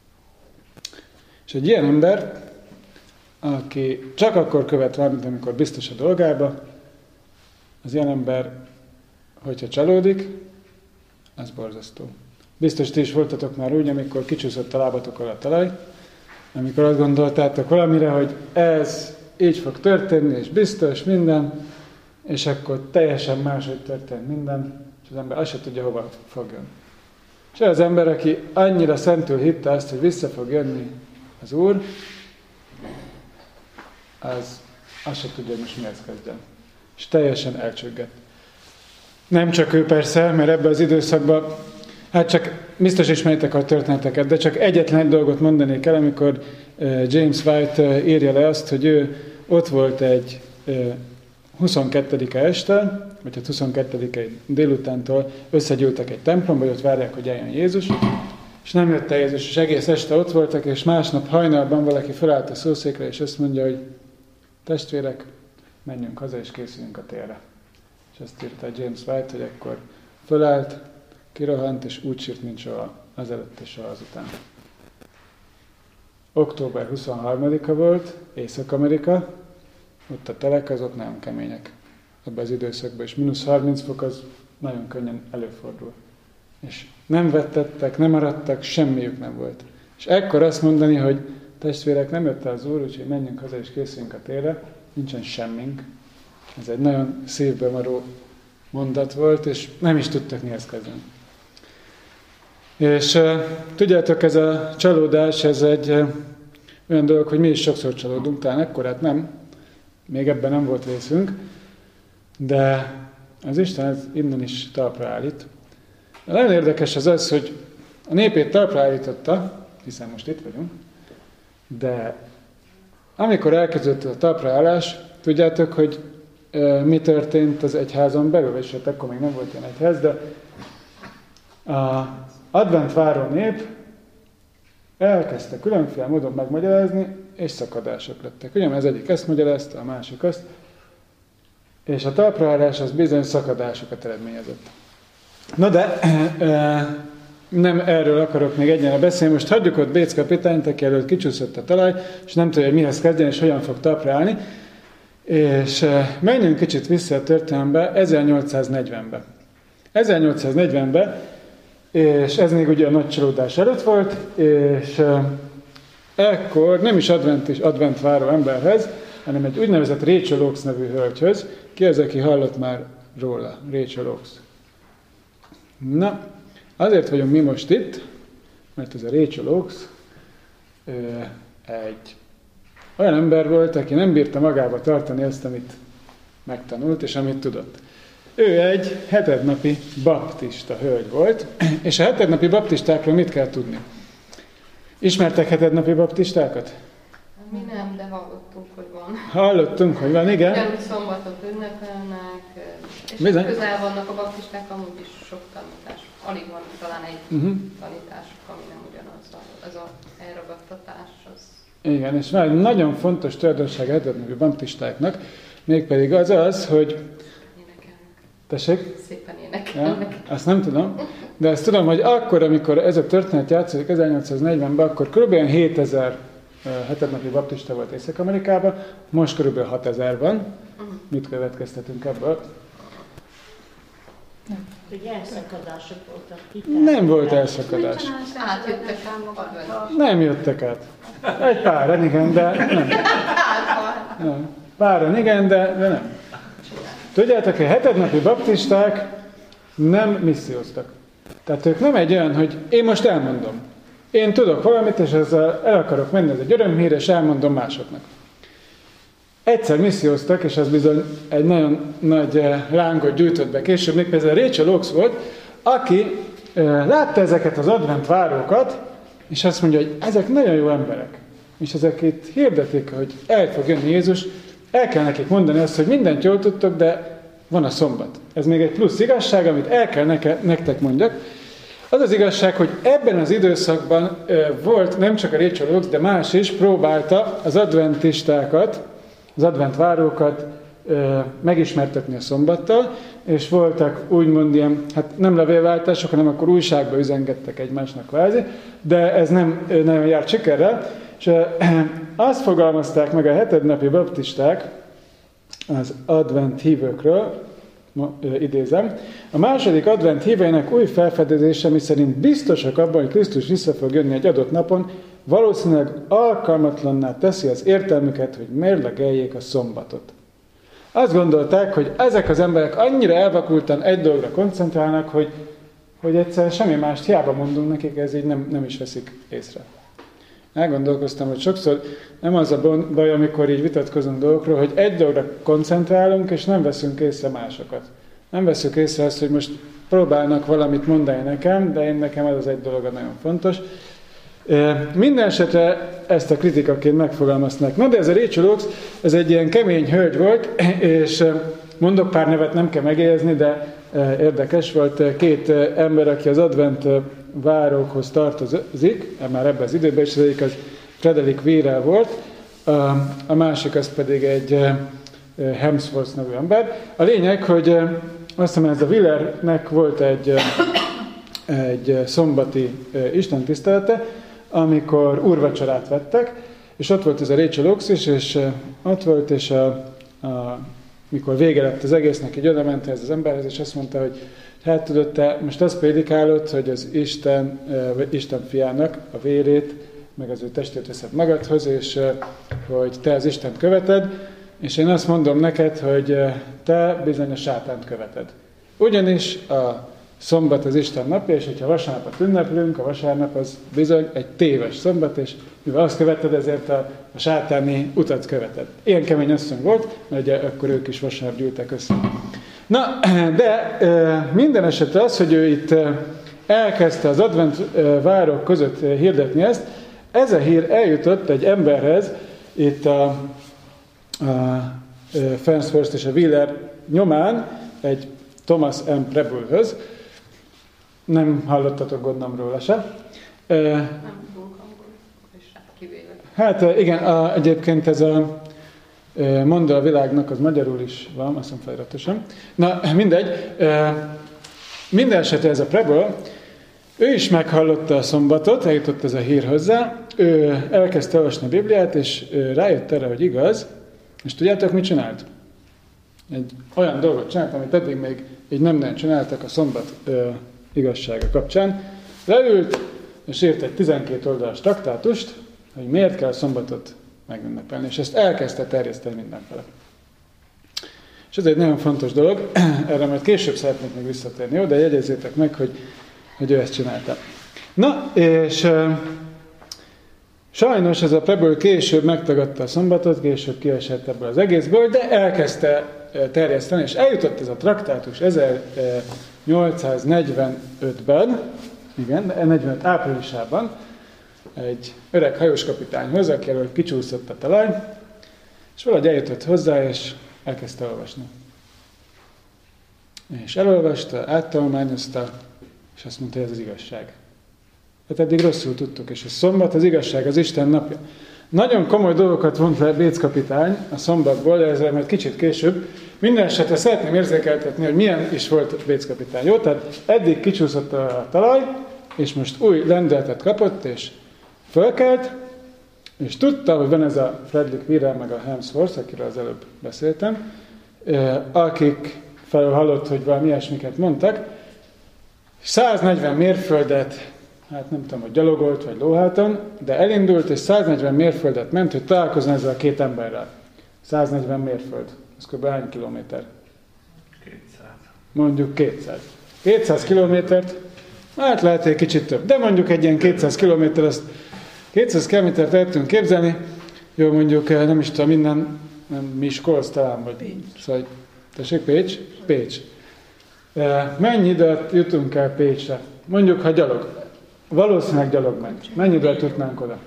És egy ilyen ember, aki csak akkor követ valamit, amikor biztos a dolgába, az ilyen ember, hogyha csalódik, az borzasztó. Biztos ti is voltatok már úgy, amikor kicsúszott a lábatok alá a talaj, amikor azt gondoltátok valamire, hogy ez így fog történni, és biztos minden, és akkor teljesen máshogy történt minden, és az ember azt se tudja, hova fogjon. És az ember, aki annyira szentül hitte azt, hogy vissza fog jönni az Úr, az azt se tudja, hogy most mihez kezdjen. És teljesen elcsöggett. Nem csak ő persze, mert ebben az időszakban, hát csak biztos ismeritek a történeteket, de csak egyetlen egy dolgot mondanék el, amikor James White írja le azt, hogy ő ott volt egy huszonkettedike este, vagy hát huszonkettedike délutántól összegyűltek egy templomba, hogy ott várják, hogy eljön Jézus, és nem jött el Jézus, és egész este ott voltak, és másnap hajnalban valaki felállt a szószékre, és azt mondja, hogy testvérek, menjünk haza, és készüljünk a térre. És azt írta James White, hogy akkor felállt, kirohant, és úgy sírt, mint soha azelőtt és soha azután. október huszonharmadika volt, Észak-Amerika, ott a telek azok nagyon kemények ebben az időszakban, és mínusz harminc fok az nagyon könnyen előfordul. És nem vettettek, nem maradtak, semmiük nem volt. És ekkor azt mondani, hogy testvérek, nem jött el az Úr, úgyhogy menjünk haza és készüljünk a térre, nincsen semmink. Ez egy nagyon szívbe maró mondat volt, és nem is tudtak mihez kezdeni. És uh, tudjátok, ez a csalódás, ez egy uh, olyan dolog, hogy mi is sokszor csalódunk, talán ekkorát nem, még ebben nem volt részünk, de az Isten ez innen is talpra állít. De nagyon érdekes az az, hogy a népét talpra állította, hiszen most itt vagyunk, de amikor elkezdődött a talpraállás, tudjátok, hogy e, mi történt az egyházon belül, és hát akkor még nem volt ilyen egyház, de az adventváró nép elkezdte különféle módon megmagyarázni, és szakadások lettek. Ugye az egyik ezt magyarázta, a másik azt, és a talpraállás az bizony szakadásokat eredményezett. Na de e, nem erről akarok még egyenre beszélni, most hagyjuk ott Bécz kapitányt, aki előtt kicsúszott a talaj, és nem tudja, hogy mihez kezdjen, és hogyan fog talpra állni. És e, menjünk kicsit vissza a történelembe, ezernyolcszáznegyvenbe. ezernyolcszáznegyvenbe, és ez még ugye a nagy csalódás előtt volt, és e, ekkor nem is advent és adventváró emberhez, hanem egy úgynevezett Rachel Oakes nevű hölgyhöz. Ki az, aki hallott már róla? Rachel Oakes. Na, azért vagyunk mi most itt, mert ez a Rachel Oakes egy olyan ember volt, aki nem bírta magába tartani azt, amit megtanult, és amit tudott. Ő egy hetednapi baptista hölgy volt, és a hetednapi baptistákról mit kell tudni? Ismertek hetednapi baptistákat? Mi nem, de hallottunk, hogy van. Hallottunk, hogy van, igen. Ugyanúgy szombatot ünnepelnek, és bizony. Közel vannak a baptisták, amúgy is sok tanítás. Alig van talán egy uh-huh. tanításuk, ami nem ugyanaz. Ez a elragadtatás. Az... Igen, és már egy nagyon fontos tulajdonság a hetednapi baptistáknak, mégpedig az az, hogy... Énekelnek. Tessék? Szépen énekelnek. Ja, azt nem tudom, de azt tudom, hogy akkor, amikor ez a történet játszódik ezernyolcszáznegyvenben, akkor kb. hétezer hetednapi baptista volt Észak-Amerikában, most kb. hatezer van. Uh-huh. Mit következtetünk ebből? Hogy elszakadások voltak. Nem volt elszakadás. Átjöttek Nem jöttek át. Egy páran, igen, de nem. nem. Páran, igen, de, de nem. Tudjátok, hogy a hetednapi baptisták nem misszióztak. Tehát ők nem egy olyan, hogy én most elmondom. Én tudok valamit, és ezzel el akarok menni, ez egy örömhír, és elmondom másoknak. Egyszer misszióztak, és az bizony egy nagyon nagy lángot gyújtott be később, még például Rachel Oakes volt, aki látta ezeket az adventvárókat, és azt mondja, hogy ezek nagyon jó emberek. És ezek itt hirdetik, hogy el fog jönni Jézus, el kell nekik mondani azt, hogy mindent jól tudtok, de van a szombat. Ez még egy plusz igazság, amit el kell neke, nektek mondjak. Az az igazság, hogy ebben az időszakban e, volt nem csak a Rachel Oakes, de más is próbálta az adventistákat, az adventvárókat megismertetni a szombattal, és voltak úgymond ilyen, hát nem levélváltások, hanem akkor újságba üzengettek egymásnak kvázi, de ez nem nagyon járt sikerrel, és azt fogalmazták meg a hetednapi baptisták az advent hívőkről, idézem, a második advent híveinek új felfedezése, miszerint biztosak abban, hogy Krisztus vissza fog jönni egy adott napon, valószínűleg alkalmatlanná teszi az értelmüket, hogy mérlegeljék a szombatot. Azt gondolták, hogy ezek az emberek annyira elvakultan egy dologra koncentrálnak, hogy, hogy egyszer semmi mást hiába mondunk nekik, ez így nem, nem is veszik észre. Elgondolkoztam, hogy sokszor nem az a baj, amikor így vitatkozunk dolgokról, hogy egy dologra koncentrálunk, és nem veszünk észre másokat. Nem veszünk észre azt, hogy most próbálnak valamit mondani nekem, de én nekem ez az egy dolog nagyon fontos. Minden esetre ezt a kritikaként megfogalmaznak. Na de ez a Rachel Oakes, ez egy ilyen kemény hölgy volt, és mondok pár nevet, nem kell megjegyezni, de érdekes volt. Két ember, aki az advent várókhoz tartozik, már ebben az időben, és az egyik az Frederick Wheeler volt, a másik az pedig egy Hemsworth nevű ember. A lényeg, hogy azt hiszem, ez a Wheelernek volt egy, egy szombati istentisztelete, amikor úrvacsorát vettek, és ott volt ez a Rachel Oakes is, és ott volt, és a, a, mikor vége lett az egésznek, így oda ment ez az emberhez, és azt mondta, hogy hát tudod, te most azt prédikálod, hogy az Isten, vagy Isten fiának a vérét, meg az ő testét veszed magadhoz, és hogy te az Istent követed, és én azt mondom neked, hogy te bizony a sátánt követed. Ugyanis a szombat az Isten napja, és hogyha vasárnapot ünneplünk, a vasárnap az bizony egy téves szombat, és mivel azt követed, ezért a, a sátáni utat követed. Ilyen kemény asszony volt, mert ugye akkor ők is vasárnap gyűltek össze. Na, de minden esetre az, hogy ő itt elkezdte az advent várok között hirdetni ezt, ez a hír eljutott egy emberhez, itt a, a Farnsworth és a Wheeler nyomán, egy Thomas M. Prebblehöz. Nem hallottatok, gondolom róla se. Nem tudunk angolul, és kivéve. Hát igen, a, egyébként ez a Mondd a világnak, az magyarul is van, azt hiszem feliratosan. Na, mindegy. Minden esetre ez a Preble, ő is meghallotta a szombatot, eljutott ez a hír hozzá, ő elkezdte olvasni a Bibliát, és rájött erre, hogy igaz, és tudjátok, mit csinált? Egy olyan dolgot csinált, amit eddig még így nem nagyon csináltak a szombat ö, igazsága kapcsán. Leült, és írt egy tizenkét oldalas traktátust, hogy miért kell a szombatot megünnepelni, és ezt elkezdte terjeszteni mindenfele. És ez egy nagyon fontos dolog, erre majd később szeretnék még visszatérni, jó? De jegyezzétek meg, hogy, hogy ő ezt csinálta. Na, és e, sajnos ez a Preble később megtagadta a szombatot, később kiesett ebből az egészből, de elkezdte terjeszteni, és eljutott ez a traktátus ezernyolcszáznegyvenötben, igen, negyvenöt áprilisában, egy öreg hajóskapitányhoz, aki elől kicsúszott a talaj, és valahogy eljutott hozzá, és elkezdte olvasni. És elolvasta, áttanulmányozta, és azt mondta, hogy ez az igazság. Hát eddig rosszul tudtuk, és a szombat az igazság, az Isten napja. Nagyon komoly dolgokat vont le Bécz kapitány a szombatból, de ezzel majd kicsit később. Minden esetre szeretném érzékeltetni, hogy milyen is volt Bécz kapitány. Jó, tehát eddig kicsúszott a talaj, és most új lendületet kapott, és fölkelt, és tudta, hogy van ez a Frederick Wheeler meg a Hemsworth, akiről az előbb beszéltem, akik felől hallott, hogy valami ilyesmiket mondtak, száznegyven mérföldet, hát nem tudom, hogy gyalogolt vagy lóháton, de elindult, és száznegyven mérföldet ment, hogy találkozzon ezzel a két emberrel. száznegyven mérföld. Ez kb. Hány kilométer? kétszáz. Mondjuk kétszáz. kétszáz kilométert, hát lehet egy kicsit több, de mondjuk egy ilyen kétszáz kilométer, ezt kétszáz kilométert el tudunk képzelni, jó, mondjuk nem is tudom, innen, nem Miskolc talán, vagy Pécs. Szóval, tessék, Pécs? Pécs. Mennyi időt jutunk el Pécsre? Mondjuk, ha gyalog. Valószínűleg gyalog megy. Mennyi időt jutnánk oda?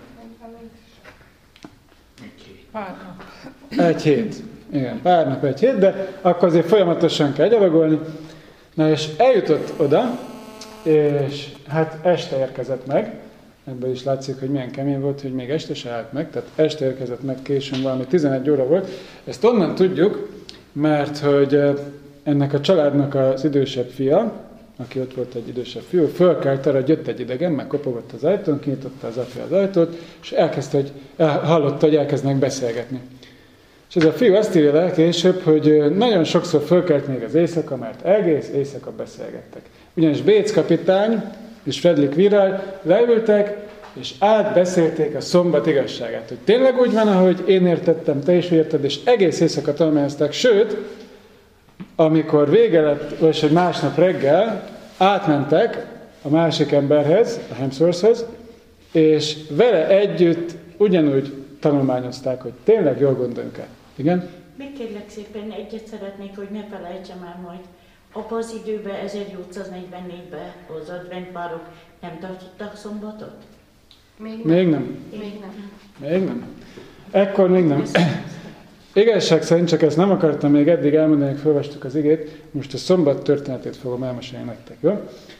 Pár nap. Egy hét. Igen, pár nap, egy hét, de akkor azért folyamatosan kell gyalogolni. Na és eljutott oda, és hát este érkezett meg. Ebből is látszik, hogy milyen kemény volt, hogy még este se állt meg. Tehát este érkezett meg későn, valami tizenegy óra volt. Ezt onnan tudjuk, mert hogy ennek a családnak az idősebb fia, aki ott volt egy idősebb fiú, fölkelt arra, hogy jött egy idegen, meg kopogott az ajtón, kinyitotta az apja az ajtót, és elkezdte, hogy hallotta, hogy elkezdenek beszélgetni. És ez a fiú azt írja le később, hogy nagyon sokszor fölkelt még az éjszaka, mert egész éjszaka beszélgettek. Ugyanis Bécz kapitány és Fredrik Virál leültek, és átbeszélték a szombat igazságát, hogy tényleg úgy van, ahogy én értettem, te is érted, és egész éjszaka tanulmányozták, sőt, amikor vége lett, vagy hogy másnap reggel átmentek a másik emberhez, a Hemsworthhoz, és vele együtt ugyanúgy tanulmányozták, hogy tényleg jól gondoljuk el. Igen? Még kérlek szépen, egyet szeretnék, hogy ne felejtsem el majd. Abban az időben, ezernyolcszáznegyvennégyben az adventpárok nem tartottak szombatot? Még nem. Még nem. Még nem. Még nem. Ekkor még nem. Igazság szerint, csak ezt nem akartam még eddig elmondani, hogy felolvastuk az igét, most a szombat történetét fogom elmesélni nektek, jó?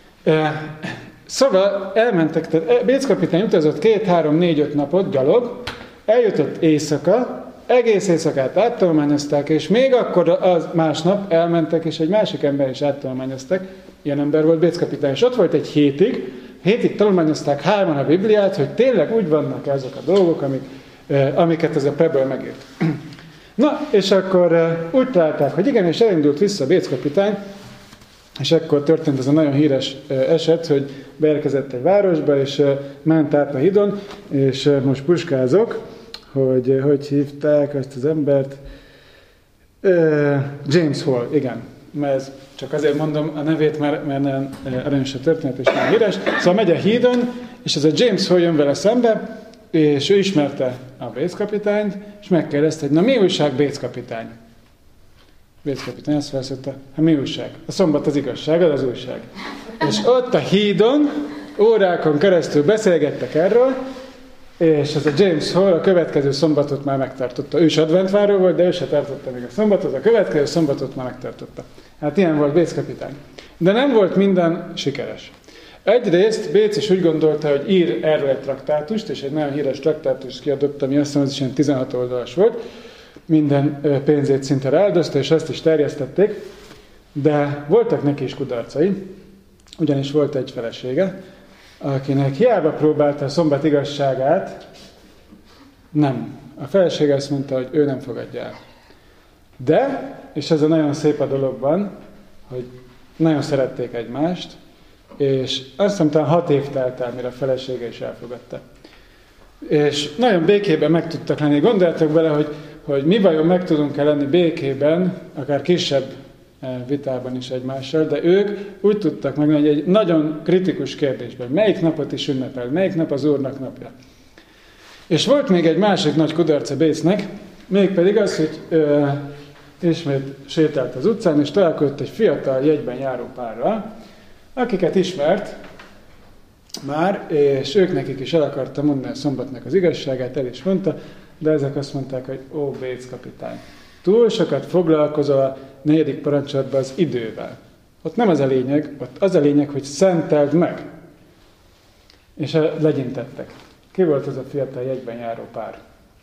Szóval elmentek, tehát Bécz kapitány utazott két, három, négy, öt napot gyalog, eljutott éjszaka, egész éjszakát áttanulmányozták, és még akkor az másnap elmentek, és egy másik ember is áttanulmányozták, ilyen ember volt Bécz kapitány, és ott volt egy hétig, hétig tanulmányozták hárman a Bibliát, hogy tényleg úgy vannak ezek a dolgok, amik, amiket ez a Pebble megírt. Na, és akkor úgy találták, hogy igen, és elindult vissza Bécz kapitány, és ekkor történt ez a nagyon híres eset, hogy beérkezett egy városba, és ment át a hídon, és most puskázok, hogy hogy hívták ezt az embert. James Hall, igen. Mert csak azért mondom a nevét, mert, mert nagyon aranyos a történet, és nagyon híres. Szóval megy a hídon, és ez a James Hall jön vele szembe, és ő ismerte a Bécz kapitányt, és megkérdezte, hogy na mi újság, Bécz kapitány? Bécz kapitány azt felszólta, hát mi újság? A szombat az igazság, az az újság. És ott a hídon, órákon keresztül beszélgettek erről, és ez a James Hall a következő szombatot már megtartotta. Ő is adventváró volt, de ő se tartotta még a szombatot, a következő szombatot már megtartotta. Hát ilyen volt Bécz kapitány. De nem volt minden sikeres. Egyrészt Bécz is úgy gondolta, hogy ír erről egy traktátust, és egy nagyon híres traktátust kiadott, ami azt hiszem, az is ilyen tizenhat oldalas volt. Minden pénzét szinte rááldozta, és ezt is terjesztették. De voltak neki is kudarcai, ugyanis volt egy felesége, akinek hiába próbálta a szombat igazságát, nem. A felesége azt mondta, hogy ő nem fogadja el. De, és ez a nagyon szép a dologban, hogy nagyon szerették egymást, és azt mondtam, hat év telt el, mire a felesége is elfogadta. És nagyon békében meg tudtak lenni. Gondoljatok bele, hogy, hogy mi vajon meg tudunk-e lenni békében, akár kisebb vitában is egymással, de ők úgy tudtak meg, hogy egy nagyon kritikus kérdésben, melyik napot is ünnepel, melyik nap az Úrnak napja. És volt még egy másik nagy kudarca Bécnek, mégpedig az, hogy ö, ismét sétált az utcán, és találkozott egy fiatal jegyben járó párral, akiket ismert már, és ők nekik is el akarta mondani a szombatnak az igazságát, el is mondta, de ezek azt mondták, hogy ó, Bécz kapitány, túl sokat foglalkozol a negyedik parancsolatban az idővel. Ott nem az a lényeg, ott az a lényeg, hogy szenteld meg. És legyintettek. Ki volt az a fiatal jegyben járó pár?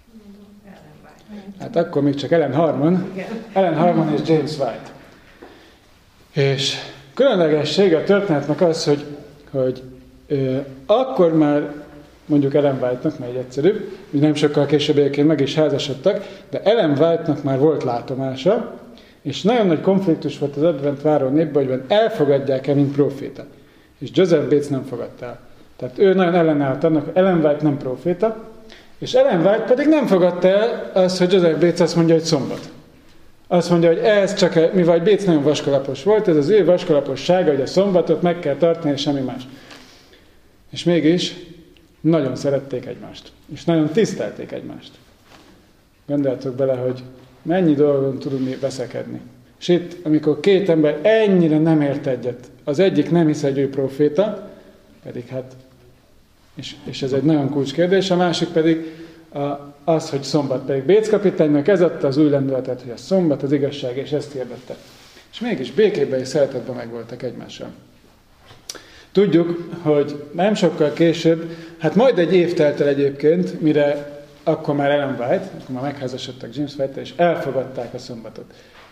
Hát akkor még csak Ellen Harmon. Ellen Harmon és James White. És különlegessége a történetnek az, hogy, hogy ö, akkor már mondjuk Ellen White-nak, mert egy egyszerűbb, nem sokkal később egyébként meg is házasodtak, de Ellen White-nak már volt látomása, és nagyon nagy konfliktus volt az adventváró népben, hogy elfogadják-e, mint proféta. És Joseph Bates nem fogadta el. Tehát ő nagyon ellenállt annak, hogy Ellen White nem proféta, és Ellen White pedig nem fogadta el azt, hogy Joseph Bates azt mondja, hogy szombat. Azt mondja, hogy ez csak, mivel Bates nagyon vaskalapos volt, ez az ő vaskalapossága, hogy a szombatot meg kell tartani, és semmi más. És mégis nagyon szerették egymást. És nagyon tisztelték egymást. Gondoljatok bele, hogy mennyi dolgon tudunk mi veszekedni. És itt, amikor két ember ennyire nem ért egyet, az egyik nem hisz, hogy ő proféta, pedig hát, és, és ez egy nagyon kulcskérdés, a másik pedig a, az, hogy szombat, pedig Bécz kapitánynak ez adta az új lendületet, hogy a szombat az igazság, és ezt hirdette. És mégis békében és szeretetben megvoltak egymással. Tudjuk, hogy nem sokkal később, hát majd egy év telt el egyébként, mire akkor már Ellen White, akkor már megházasodtak James White-tel, és elfogadták a szombatot.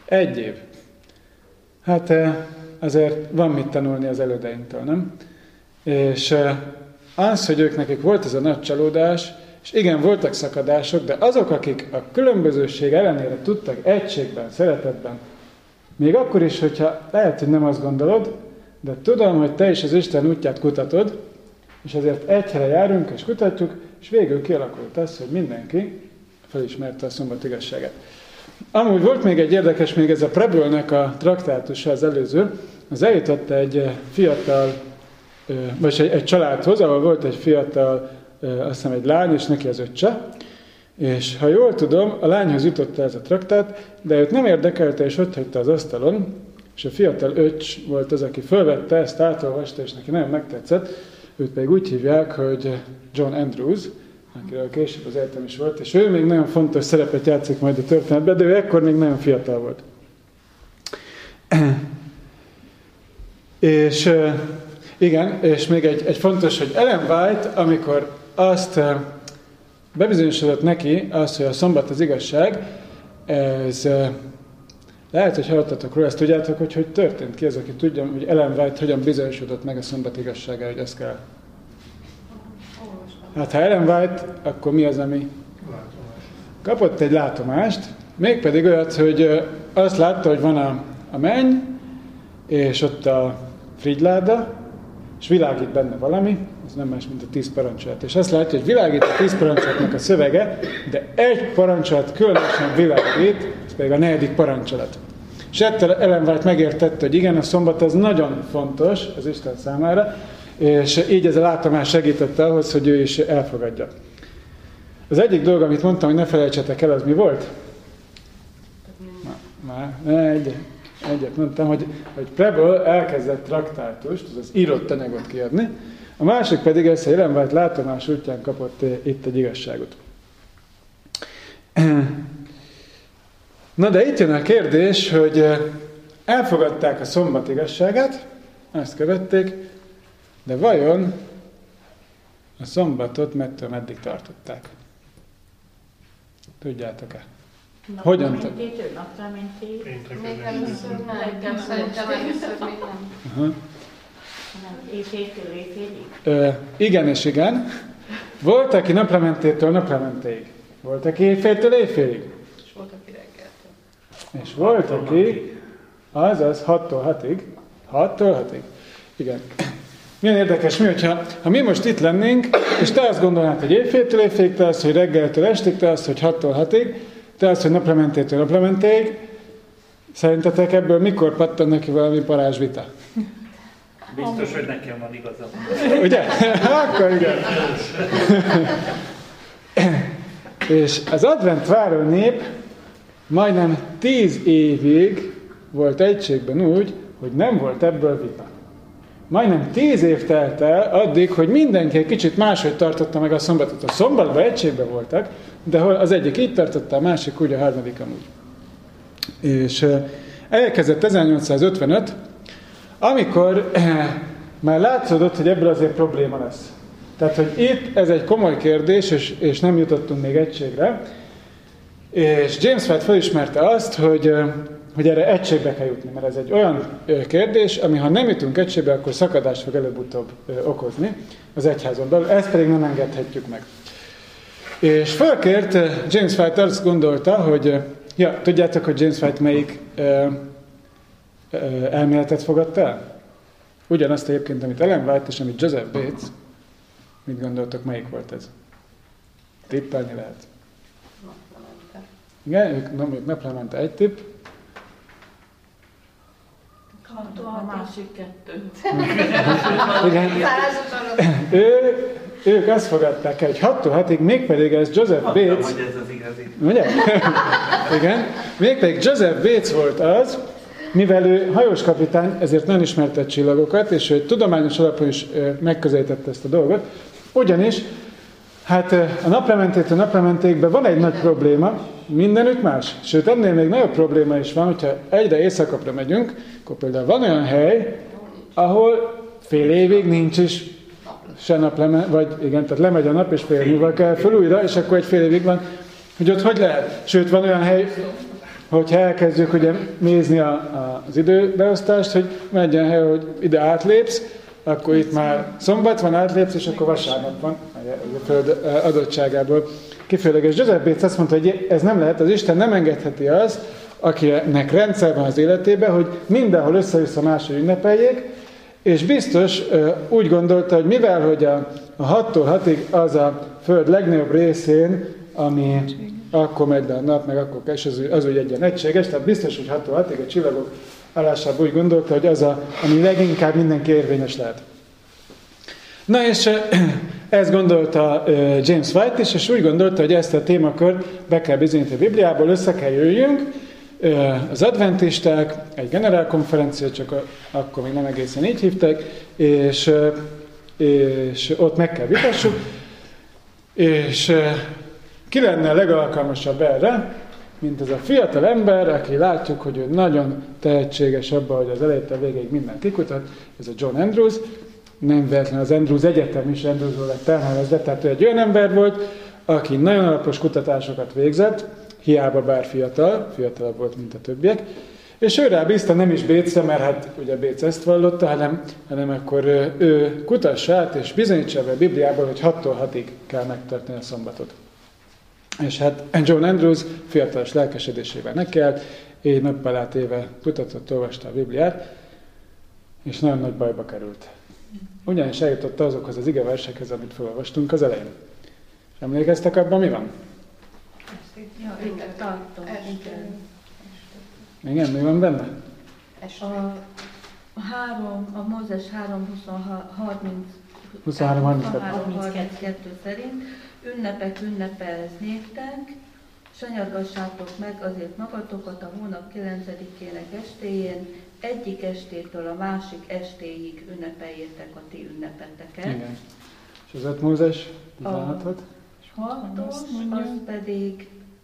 Egy év. Hát azért van mit tanulni az elődeinktől, nem? És az, hogy ők nekik volt ez a nagy csalódás, és igen, voltak szakadások, de azok, akik a különbözőség ellenére tudtak egységben, szeretetben, még akkor is, hogyha lehet, hogy nem azt gondolod, de tudom, hogy te is az Isten útját kutatod, és ezért egy helyre járunk és kutatjuk, és végül kialakult az, hogy mindenki felismerte a szombat igazságát. Amúgy volt még egy érdekes, még ez a Prebble-nek a traktátusa, az előző, az eljutott egy fiatal, vagy egy, egy családhoz, ahol volt egy fiatal, azt hiszem egy lány, és neki az öccse, és ha jól tudom, a lányhoz jutott ez a traktát, de őt nem érdekelte, és ott hagyta az asztalon, és a fiatal öcs volt az, aki fölvette ezt, átolvasta, és neki nagyon megtetszett, őt pedig úgy hívják, hogy John Andrews, akiről később az egyetem is volt, és ő még nagyon fontos szerepet játszik majd a történetben, de ő ekkor még nagyon fiatal volt. És igen, és még egy, egy fontos, hogy Ellen White, amikor azt bebizonyosodott neki, az, hogy a szombat az igazság, ez lehet, hogy hallottatok róla, ezt tudjátok, hogy hogy történt ki, az, aki tudja, hogy Ellen White hogyan bizonyosodott meg a szombat igazsága, hogy ezt kell. Hát ha Ellen White, akkor mi az, ami? Kapott egy látomást, mégpedig olyat, hogy azt látta, hogy van a, a menny, és ott a frigyláda, és világít benne valami, ez nem más, mint a tíz parancsolat. És azt látja, hogy világít a tíz parancsolatnak a szövege, de egy parancsolat különösen világít, ez pedig a negyedik parancsolat. És ettől Ellen White megértette, hogy igen, a szombat az nagyon fontos az Isten számára, és így ez a látomás segítette ahhoz, hogy ő is elfogadja. Az egyik dolog, amit mondtam, hogy ne felejtsetek el, az mi volt? Már, ne, egy, egyet mondtam, hogy, hogy Prebble elkezdett traktátust, azaz írott anyagot kiadni, a másik pedig ez, hogy Ellen White látomás útján kapott itt egy igazságot. Na de itt jön a kérdés, hogy elfogadták a szombat igazságát, ezt követték, de vajon a szombatot mettől meddig tartották? Tudjátok-e? Hogyan? Naplementétől, naplementéig? Még először nem. Szerintem először még nem. Aha. Nem, éjféltől éjfélig? Ö, igen és igen. Volt, aki naplementétől naplementéig. Volt, aki éjféltől éjfélig. És volt, aki reggeltől. És volt, aki azaz hattól hatig. hattól hatig. Igen. Milyen érdekes mi, hogyha ha mi most itt lennénk, és te azt gondolnád, hogy éjféltől éjfélig, te azt, hogy reggeltől estig, te azt, hogy hattól hatig, te azt, hogy naplementétől naplementéig, szerintetek ebből mikor pattan neki valami parázsvita? Biztos, hogy nekem van igazam. Ugye? Akkor igen. És az advent váró nép majdnem tíz évig volt egységben úgy, hogy nem volt ebből vita. Majdnem tíz év telt el addig, hogy mindenki egy kicsit máshogy tartotta meg a szombatot. A szombatban egységben voltak, de az egyik így tartotta, a másik úgy, a harmadik amúgy. És elkezdett ezernyolcszázötvenöt, amikor már látszódott, hogy ebből azért probléma lesz. Tehát, hogy itt ez egy komoly kérdés, és, és nem jutottunk még egységre. És James White felismerte azt, hogy, hogy erre egységbe kell jutni, mert ez egy olyan kérdés, ami ha nem jutunk egységbe, akkor szakadást fog előbb-utóbb okozni az egyházon belül. Ezt pedig nem engedhetjük meg. És fölkért James White azt gondolta, hogy ja, tudjátok, hogy James White melyik ö, ö, elméletet fogadta el? Ugyanazt egyébként, amit Ellen White és amit Joseph Bates. Mit gondoltok, melyik volt ez? Tippelni lehet. Igen, ők, ők naplemente egy tipp. A másik kettő. Igen. ő, ők azt fogadták el, hogy hattól hatig, mégpedig ez Joseph Bates. Mondtam, hogy ez az igazi. Ugye? Igen. Mégpedig Joseph Bates volt az, mivel ő hajós kapitány, ezért nem ismerte a csillagokat, és ő tudományos alapon is megközelítette ezt a dolgot. Ugyanis, hát a naplementétől naplementékben van egy nagy probléma, mindenütt más. Sőt, ennél még nagyobb probléma is van, hogyha egyre éjszakabbra megyünk, akkor például van olyan hely, ahol fél évig nincs is se naplemen, vagy igen, tehát lemegy a nap, és fél múlva kell föl újra, és akkor egy fél évig van, hogy ott hogy lehet. Sőt, van olyan hely, hogyha elkezdjük ugye nézni a, a, az időbeosztást, hogy megyen hely, hogy ide átlépsz, akkor itt már szombat van, átlépsz, és akkor vasárnap van a föld adottságából kifejezés. Joseph Bates azt mondta, hogy ez nem lehet, az Isten nem engedheti azt, akinek rendszer van az életében, hogy mindenhol össze-vissza máshogy ünnepeljék, és biztos úgy gondolta, hogy mivel, hogy a, a hattól hatig az a föld legnagyobb részén, ami akkor megy le a nap, meg akkor és az, az úgy egyen egységes, tehát biztos, hogy hattól hatig a csillagok állásában úgy gondolta, hogy az, a, ami leginkább mindenki érvényes lehet. Na és ezt gondolta James White is, és úgy gondolta, hogy ezt a témakört be kell bizonyítani a Bibliából, össze kell jöjjünk, az adventisták, egy generálkonferencia, csak akkor még nem egészen így hívták, és, és ott meg kell vitassuk, és ki lenne legalkalmasabb erre, mint ez a fiatal ember, aki látjuk, hogy ő nagyon tehetséges abban, hogy az elejétől végéig mindent kikutat, ez a John Andrews, nem véletlen az Andrews Egyetem is Andrewsról lett elnevezve, tehát ő egy olyan ember volt, aki nagyon alapos kutatásokat végzett, hiába bár fiatal, fiatalabb volt, mint a többiek, és ő rá bízta nem is Batesre, mert hát ugye Bates ezt vallotta, hanem, hanem akkor ő, ő kutassa át, és bizonyítsa be a Bibliából, hogy hattól hatig kell megtartani a szombatot. És hát John Andrews fiatalos lelkesedésével nekiállt, így nappal át éve kutatott, olvasta a Bibliát, és nagyon nagy bajba került. Ugyanis eljutott azokhoz az igeversekhez, amit felolvastunk az elején. És emlékeztek abban, mi van? Ja, igen, tartom. Igen, mi van benne? A három, a Mózes három huszonhárom harminckettő szerint ünnepek ünnepelsz néktek, sanyargassátok meg azért magatokat a hónap kilencedikének estéjén, egyik estétől a másik estéig ünnepeljétek a ti ünnepeteket. Igen. És az öt Mózes tizenhatot? A hatos, az pedig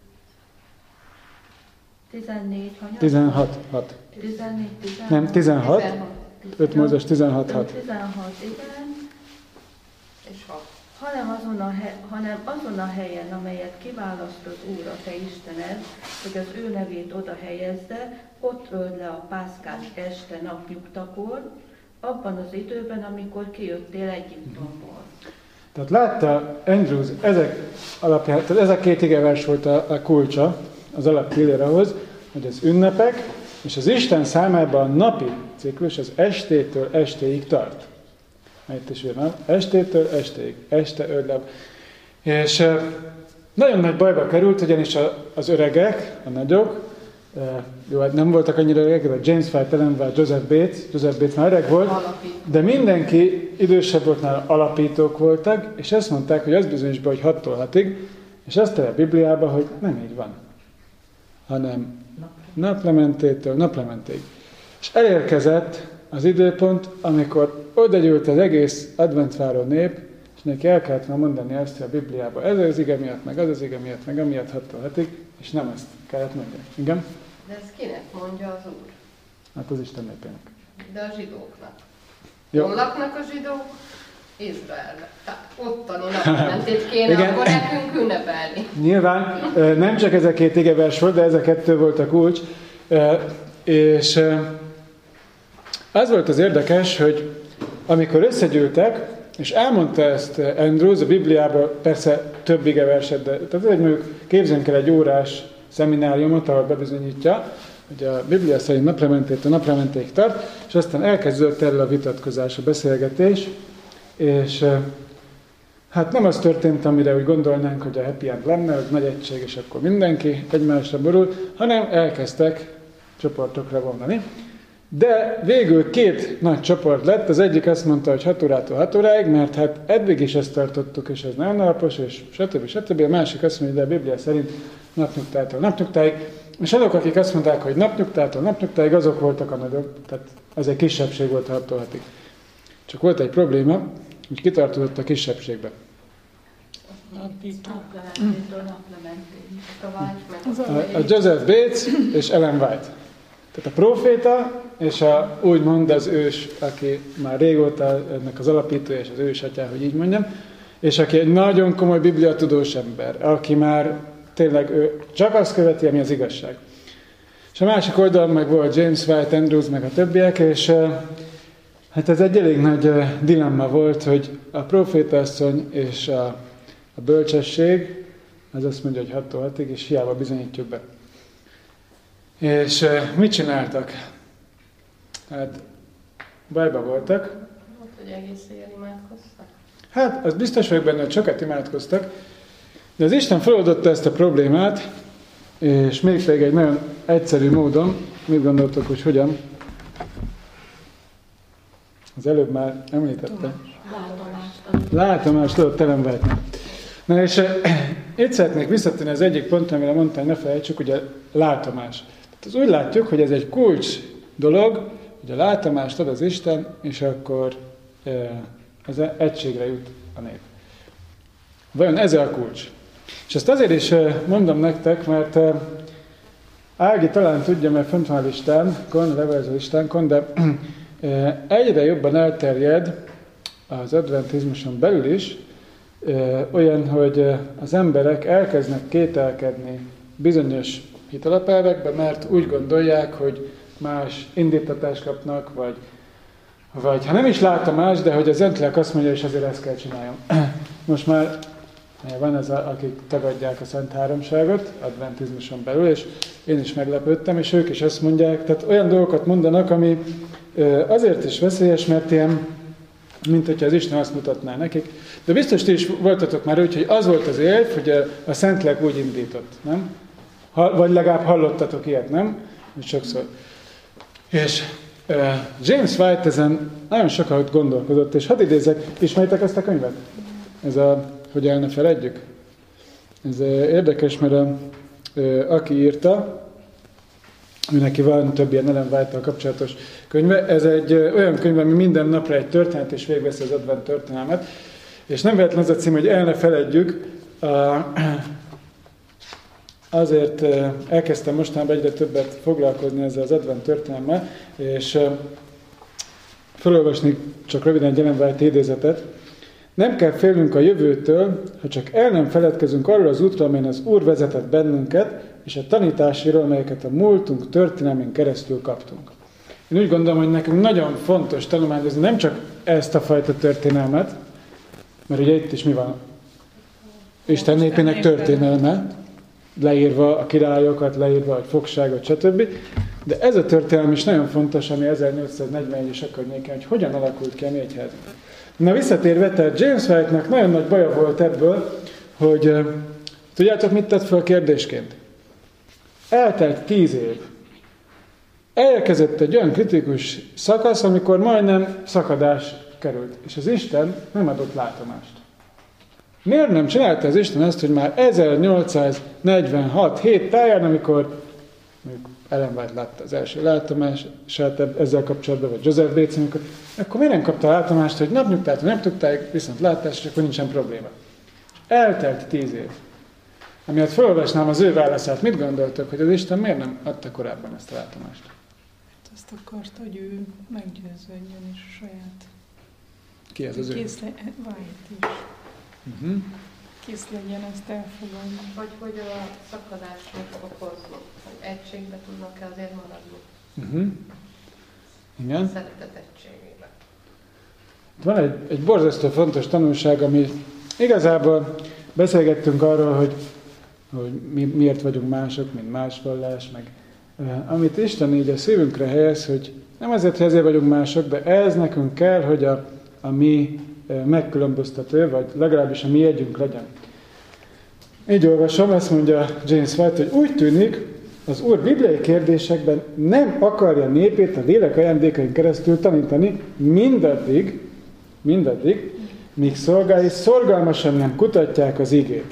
tizennégy, hanyag? tizenhat, hat. tizennégy, tizenhat. Nem, tizenhat. öt Mózes tizenhat, hat. tizenhat, igen. És hat. Hanem azon, a he- hanem azon a helyen, amelyet kiválasztott Úr a te Istened, hogy az ő nevét oda helyezze, ott öld le a pászkás este napnyugtakor, abban az időben, amikor kijöttél Egyiptomból. Tehát látta Andrews, ezek alapján, tehát ez a két igevers volt a, a kulcsa, az alappillér ahhoz, hogy az ünnepek és az Isten számában a napi ciklus az estétől estéig tart. Itt is írnám, estétől estéig, este ödlebb. És e, nagyon nagy bajba került, ugyanis az öregek, a nagyok, e, jó, hát nem voltak annyira öregek, de James White, Ellen White, Joseph Bates, Joseph Bates már öreg volt, alapító. De mindenki idősebb volt, nála alapítók voltak, és ezt mondták, hogy az bizonyos be, hogy hattól hatig, és azt a Bibliában, hogy nem így van, hanem naplementétől naplementéig. És elérkezett az időpont, amikor odagyűlt az egész adventváró nép, és neki el kellett mondani azt, hogy a Bibliában ez az ige miatt, meg az az ige miatt, meg amiatt hattól hatig, és nem ezt kellett mondani. Igen? De ezt kinek mondja az Úr? Hát az Isten népének. De a zsidóknak. Jó. Hol laknak a zsidók? Izraelben. Tehát ottani naplementét kéne Igen. akkor nekünk ünnepelni. Nyilván nem csak ez a két igevers volt, de ez a kettő volt a kulcs. És az volt az érdekes, hogy amikor összegyűltek, és elmondta ezt Andrews, a Bibliában persze több igeverset, de tehát egy mondjuk képzeljünk el egy órás szemináriumot, ahol bebizonyítja, hogy a Biblia szerint naplementétől naplementéig tart, és aztán elkezdődött erről a vitatkozás, a beszélgetés, és hát nem az történt, amire úgy gondolnánk, hogy a happy end lenne, hogy nagy egység, és akkor mindenki egymásra borul, hanem elkezdtek csoportokra vonani. De végül két nagy csoport lett, az egyik azt mondta, hogy hat órától hat óráig, mert hát eddig is ezt tartottuk, és ez nagyon alapos, és stb. stb. A másik azt mondja, de a Biblia szerint napnyugtától napnyugtáig, és azok, akik azt mondták, hogy napnyugtától napnyugtáig, azok voltak a nagyok, tehát ez egy kisebbség volt hattól hatig. Csak volt egy probléma, hogy kitartodott a kisebbségbe. A, a Joseph Bates és Ellen White. Tehát a próféta és a, úgymond az ős, aki már régóta ennek az alapítója és az ősatyá, hogy így mondjam, és aki egy nagyon komoly bibliatudós ember, aki már tényleg ő csak azt követi, ami az igazság. És a másik oldalon meg volt James White, Andrews, meg a többiek, és hát ez egy elég nagy dilemma volt, hogy a profétasszony és a, a bölcsesség, az azt mondja, hogy hattól hatig, és hiába bizonyítjuk be. És mit csináltak? Hát bajba voltak. Hát, hogy egész éjjel imádkoztak. Hát, az biztos vagyok benne, hogy sokat imádkoztak, de az Isten feloldotta ezt a problémát, és még pedig egy nagyon egyszerű módon. Mit gondoltok, hogy hogyan? Az előbb már említette. Látomást. Látomást tudott teremvetni. Na és itt szeretnék visszatérni az egyik pontra, amire mondtam, hogy ne felejtsük, ugye látomás. Tehát az úgy látjuk, hogy ez egy kulcs dolog, hogy a látomást ad az Isten, és akkor az egységre jut a nép. Vajon ez a kulcs? És ezt azért is mondom nektek, mert Ági talán tudja, mert fönt van a listánkon, a levelező listánkon, de egyre jobban elterjed az adventizmuson belül is olyan, hogy az emberek elkezdnek kételkedni bizonyos hitalapelvekbe, mert úgy gondolják, hogy más indítatást kapnak, vagy, vagy ha nem is látomás, de hogy az Szentlélek azt mondja, és azért ezt kell csináljam. Most már van ez, a, akik tagadják a Szent Háromságot adventizmuson belül, és én is meglepődtem, és ők is ezt mondják, tehát olyan dolgokat mondanak, ami azért is veszélyes, mert ilyen, mint hogyha az Isten azt mutatná nekik. De biztos ti is voltatok már úgy, hogy az volt az érv, hogy a, a Szentlélek úgy indított, nem? Ha, vagy legalább hallottatok ilyet, nem? És sokszor. És uh, James White ezen nagyon sokat gondolkodott, és hadd idézek, ismeritek ezt a könyvet? Ez a hogy el ne feledjük. Ez érdekes, mert a, aki írta, neki van több ilyen Ellen White-tal kapcsolatos könyve, ez egy olyan könyv, ami minden napra egy történet, és végigveszi az advent történelmet. És nem véletlen az a cím, hogy el ne feledjük, azért elkezdtem mostanában egyre többet foglalkozni ezzel az advent történelmmel, és felolvasni csak röviden egy Ellen White idézetet. Nem kell félnünk a jövőtől, ha csak el nem feledkezünk arról az útról, amelyen az Úr vezetett bennünket, és a tanításéről, amelyeket a múltunk történelmén keresztül kaptunk. Én úgy gondolom, hogy nekünk nagyon fontos tanulmányozni nem csak ezt a fajta történelmet, mert ugye itt is mi van? Isten népének történelme, leírva a királyokat, leírva a fogságot, stb. De ez a történelem is nagyon fontos, ami ezernyolcszáznegyvenegy is környékén, hogy hogyan alakult ki a mi egyházunk. Na visszatérve, tehát James White-nak nagyon nagy baja volt ebből, hogy tudjátok, mit tett fel kérdésként? Eltelt tíz év. Elkezdett egy olyan kritikus szakasz, amikor majdnem szakadás került, és az Isten nem adott látomást. Miért nem csinálta az Isten ezt, hogy már ezernyolcszáznegyvenhat hét táján, amikor Ellen White látta az első látomását ezzel kapcsolatban, vagy Joseph Bates, amikor, akkor miért nem kapta a látomást, hogy napnyugtát, vagy napnyugtáig, viszont látás, és akkor nincsen probléma. Eltelt tíz év. Amiatt felolvasnám az ő válaszát, mit gondoltok, hogy az Isten miért nem adta korábban ezt a látomást? Hát azt akarta, hogy ő meggyőződjön is a saját. Ki ez az ő? Kész le... White is. Uh-huh. Kész legyen ezt elfogadni. Vagy hogy a szakadás mit okozni, hogy egységbe tudnak-e azért maradni. Uh-huh. Igen. Szeretet egységében. Van egy, egy borzasztó fontos tanulság, ami igazából beszélgettünk arról, hogy, hogy mi, miért vagyunk mások, mint más vallás, meg uh, amit Isten így a szívünkre helyez, hogy nem azért, hogy ezért vagyunk mások, de ez nekünk kell, hogy a, a mi uh, megkülönböztető, vagy legalábbis a mi jegyünk legyen. Így olvasom, azt mondja James White, hogy úgy tűnik, az Úr bibliai kérdésekben nem akarja népét a lélek ajándékain keresztül tanítani mindaddig, mindaddig, míg szolgái szorgalmasan nem kutatják az igét.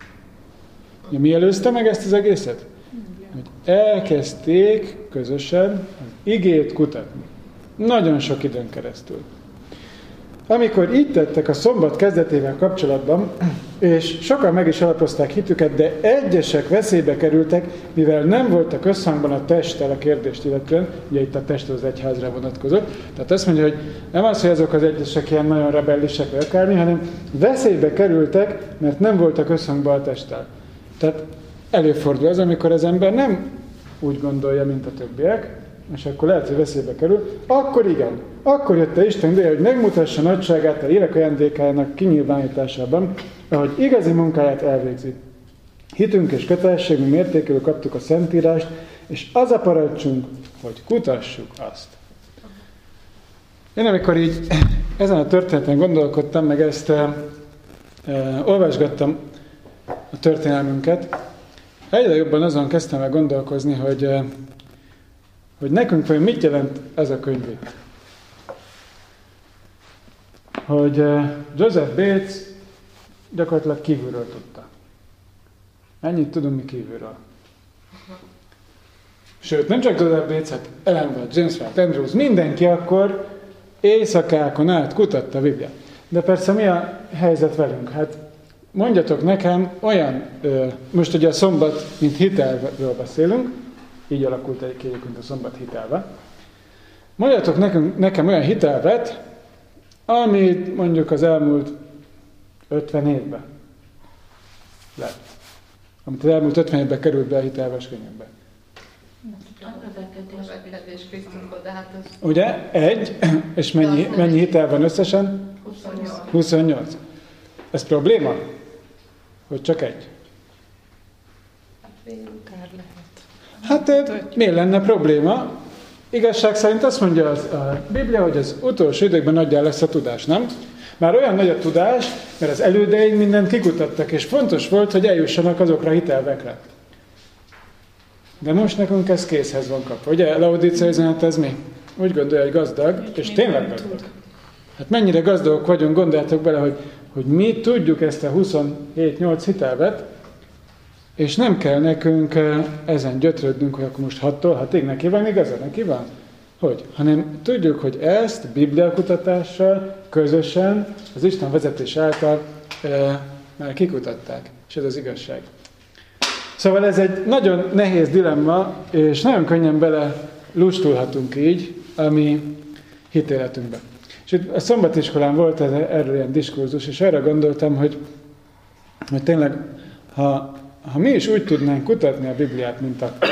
Ja, mi előzte meg ezt az egészet? Hogy elkezdték közösen az igét kutatni. Nagyon sok időn keresztül. Amikor így tettek a szombat kezdetével kapcsolatban, és sokan meg is alapozták hitüket, de egyesek veszélybe kerültek, mivel nem voltak összhangban a testtel a kérdést illetően, ugye itt a test az egyházra vonatkozott, tehát azt mondja, hogy nem az, hogy azok az egyesek ilyen nagyon rebellisek vagy akármi, hanem veszélybe kerültek, mert nem voltak összhangban a testtel. Tehát előfordul az, amikor az ember nem úgy gondolja, mint a többiek, és akkor lehet, hogy veszélybe kerül, akkor igen, akkor jött a Isten ideje, hogy megmutassa nagyságát a lélek ajándékájának kinyilvánításában, ahogy igazi munkáját elvégzi. Hitünk és kötelességünk mértékéről kaptuk a Szentírást, és az a parancsunk, hogy kutassuk azt. Én amikor így ezen a történeten gondolkodtam, meg ezt e, e, olvasgattam a történelmünket, egyre jobban azon kezdtem el gondolkozni, hogy, e, hogy nekünk vajon mit jelent ez a könyv itt. Hogy e, Joseph Bates gyakorlatilag kívülről tudta. Ennyit tudunk mi kívülről. Sőt, nem csak Joseph Bates, hát Ellen White, James White, Andrews, mindenki akkor éjszakákon át kutatta a Bibliát. De persze mi a helyzet velünk? Hát mondjatok nekem olyan, ö, most ugye a szombat, mint hitelről beszélünk, így alakult egyébként a szombat hitelve. Mondjatok nekünk, nekem olyan hitelvet, amit mondjuk az elmúlt ötven évben lett. Amit az elmúlt ötven évben került be a hitelves könyvbe. Növekedés Krisztusból, de hát az... Ugye? Egy, és mennyi, mennyi hitel van összesen? huszonnyolc. huszonnyolc. Ez probléma? Hogy csak egy? Kár lehet. Hát miért lenne probléma? Igazság szerint azt mondja az, a Biblia, hogy az utolsó időkben nagyjá lesz a tudás, nem? Már olyan nagy a tudás, mert az elődeink mindent kikutattak, és fontos volt, hogy eljussanak azokra a hitelvekre. De most nekünk ez készhez van kapva. Ugye Laodicea üzenet ez mi? Úgy gondolja, hogy gazdag, és tényleg gazdag. Hát mennyire gazdagok vagyunk, gondoljátok bele, hogy, hogy mi tudjuk ezt a huszonhét nyolc hitelvet, és nem kell nekünk ezen gyötrődnünk, hogy akkor most hattól hatig neki van, igazán neki van? Hogy? Hanem tudjuk, hogy ezt bibliakutatással, közösen, az Isten vezetés által e, már kikutatták. És ez az igazság. Szóval ez egy nagyon nehéz dilemma, és nagyon könnyen bele lustulhatunk így a mi hitéletünkbe. És itt a szombatiskolán volt ez, erről ilyen diskurzus, és arra gondoltam, hogy, hogy tényleg, ha, ha mi is úgy tudnánk kutatni a Bibliát, mint a,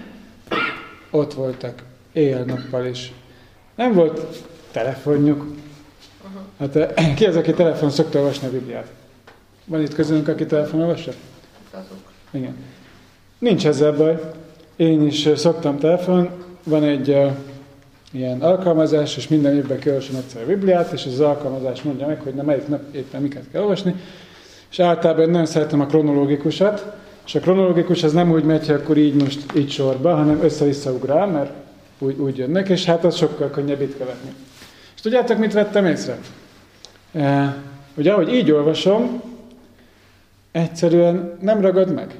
ott voltak éjjel-nappal is. Nem volt telefonjuk. Hát ki az, aki telefon szokta olvasni a Bibliát? Van itt közülünk, aki telefon olvassa? Azok. Igen. Nincs ezzel baj. Én is szoktam telefon. Van egy uh, ilyen alkalmazás, és minden évben kiolvasom egyszer a Bibliát, és az alkalmazás mondja meg, hogy na melyik nap éppen miket kell olvasni. És általában nagyon szeretem a kronológikusat, és a kronológikus az nem úgy megy, hogy akkor így most így sorba, hanem össze-vissza ugrál, mert úgy, úgy jönnek, és hát az sokkal könnyebb itt követni. És tudjátok, mit vettem észre? E, ugye, ahogy így olvasom, egyszerűen nem ragad meg.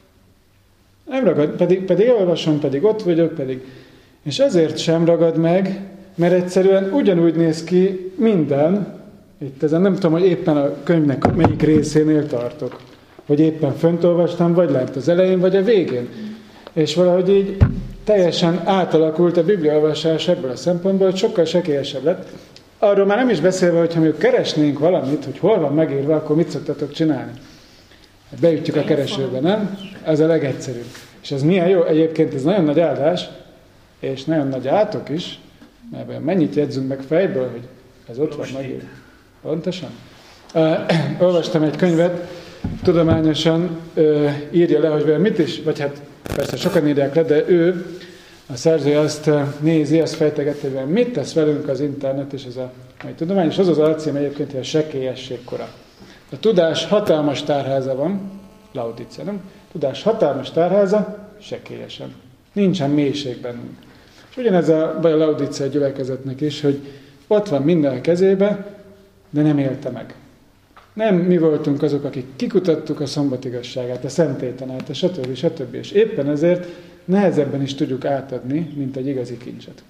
Nem ragad, pedig, pedig olvasom, pedig ott vagyok, pedig. És azért sem ragad meg, mert egyszerűen ugyanúgy néz ki minden, itt ezen nem tudom, hogy éppen a könyvnek melyik részénél tartok. Hogy éppen fönt olvastam, vagy lent az elején, vagy a végén. És valahogy így teljesen átalakult a bibliaolvasás ebből a szempontból, hogy sokkal sekélyesebb lett. Arról már nem is beszélve, hogyha mi keresnénk valamit, hogy hol van megírva, akkor mit szoktatok csinálni? Beütjük a keresőbe, nem? Ez a legegyszerűbb. És ez milyen jó? Egyébként ez nagyon nagy áldás, és nagyon nagy átok is, mert mennyit jegyzünk meg fejből, hogy ez ott van megírva. Pontosan. Uh, olvastam egy könyvet, tudományosan uh, írja le, hogy mit is, vagy hát persze sokan írják le, de ő, a szerző azt nézi, azt fejtegeti, hogy mit tesz velünk az internet, és ez a mai tudomány, és az az alcím egyébként, hogy a sekélyesség kora. A tudás hatalmas tárháza van, Laodicea, nem? Tudás hatalmas tárháza, sekélyesen. Nincsen mélység bennünk. És ugyanez a baj a Laodicea gyülekezetnek is, hogy ott van minden a kezébe, de nem élte meg. Nem mi voltunk azok, akik kikutattuk a szombat igazságát, a szentélytanát, a stb. stb. És éppen ezért nehezebben is tudjuk átadni, mint egy igazi kincset.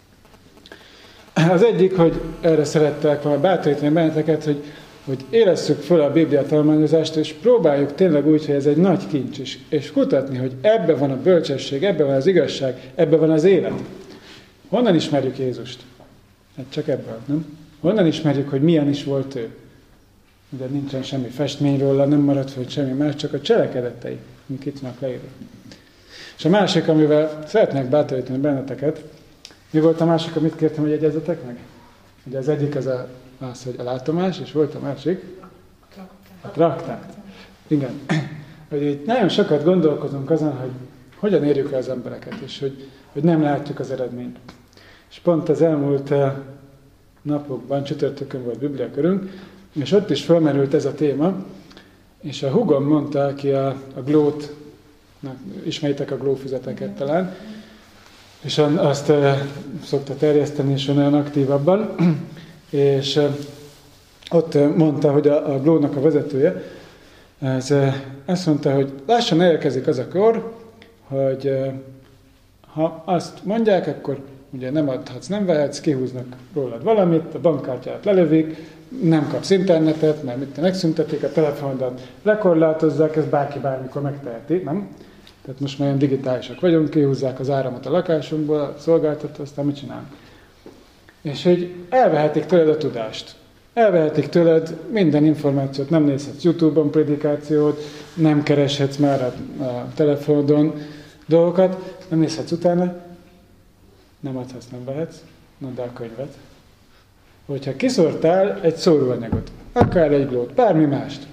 Az egyik, hogy erre szerettek volna bátorítani benneteket, hogy, hogy éresszük föl a Biblia tanulmányozást, és próbáljuk tényleg úgy, hogy ez egy nagy kincs is, és kutatni, hogy ebben van a bölcsesség, ebben van az igazság, ebben van az élet. Honnan ismerjük Jézust? Hát csak ebből, nem? Honnan ismerjük, hogy milyen is volt ő? De nincsen semmi festmény róla, nem maradt föl semmi más, csak a cselekedetei, amik itt vannak leírva. És a másik, amivel szeretnék bátorítani benneteket, mi volt a másik, amit kértem, hogy jegyezzetek meg? Ugye az egyik az, a, az, hogy a látomás, és volt a másik? A traktát. Igen. Hogy itt nagyon sokat gondolkozunk azon, hogy hogyan érjük el az embereket, és hogy, hogy nem látjuk az eredményt. És pont az elmúlt napokban, csütörtökön volt bibliakörünk, és ott is felmerült ez a téma, és a húgom mondta, aki a, a glót, na, ismeritek a glófüzeteket talán, és azt e, szokta terjeszteni, és nagyon aktívabban, és e, ott mondta, hogy a, a glónak a vezetője, ez, e, azt mondta, hogy lassan elérkezik az a kor, hogy e, ha azt mondják, akkor ugye nem adhatsz, nem vehetsz, kihúznak rólad valamit, a bankkártyát lelövik, nem kapsz internetet, mert mit megszüntetik, a telefonodat lekorlátozzák, ezt bárki bármikor megteheti, nem? Tehát most már olyan digitálisak vagyunk, kihúzzák az áramot a lakásunkból, a szolgáltató, aztán mit csinálunk? És hogy elvehetik tőled a tudást. Elvehetik tőled minden információt, nem nézhetsz YouTube-on prédikációt, nem kereshetsz már a, a telefonodon dolgokat, nem nézhetsz utána, nem adhatsz, nem vehetsz, mondd el a könyvet. Hogyha kiszórtál egy szóróanyagot, akár egy glót, bármi mást,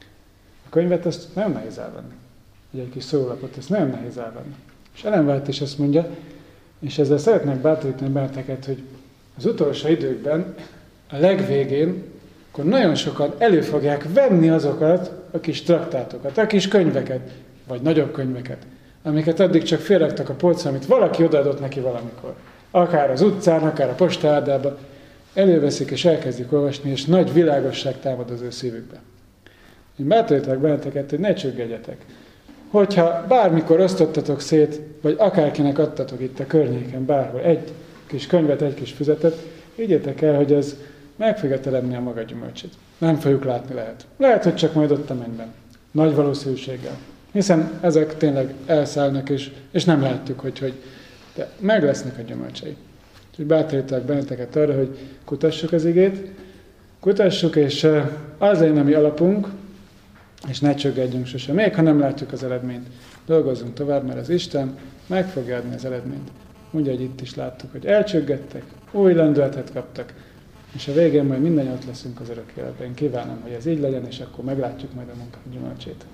a könyvet azt nagyon nehéz elvenni. Egy kis szórólapot, ezt nagyon nehéz elvenni. És Ellen White is azt mondja, és ezzel szeretnék bátorítani benneteket, hogy az utolsó időkben, a legvégén, akkor nagyon sokan elő fogják venni azokat a kis traktátokat, a kis könyveket, vagy nagyobb könyveket, amiket addig csak félraktak a polcra, amit valaki odaadott neki valamikor. Akár az utcán, akár a postáldába. Előveszik és elkezdik olvasni, és nagy világosság támad az ő szívükbe. Én bátorítok benneteket, hogy ne csöggedjetek. Hogyha bármikor osztottatok szét, vagy akárkinek adtatok itt a környéken, bárhol egy kis könyvet, egy kis füzetet, higgyétek el, hogy ez meg fogja teremni a maga gyümölcsét. Nem fogjuk látni lehet. Lehet, hogy csak majd ott a mennyben. Nagy valószínűséggel. Hiszen ezek tényleg elszállnak, és, és nem látjuk, hogy, hogy de meg lesznek a gyümölcsei. Úgyhogy bátorítok benneteket arra, hogy kutassuk az igét, kutassuk, és az legyen a mi alapunk, és ne csöggedjünk sosem. Még ha nem látjuk az eredményt, dolgozzunk tovább, mert az Isten meg fogja adni az eredményt. Úgy, hogy itt is láttuk, hogy elcsöggedtek, új lendületet kaptak, és a végén majd mindannyian ott leszünk az örök életben. Én kívánom, hogy ez így legyen, és akkor meglátjuk majd a munka gyümölcsét.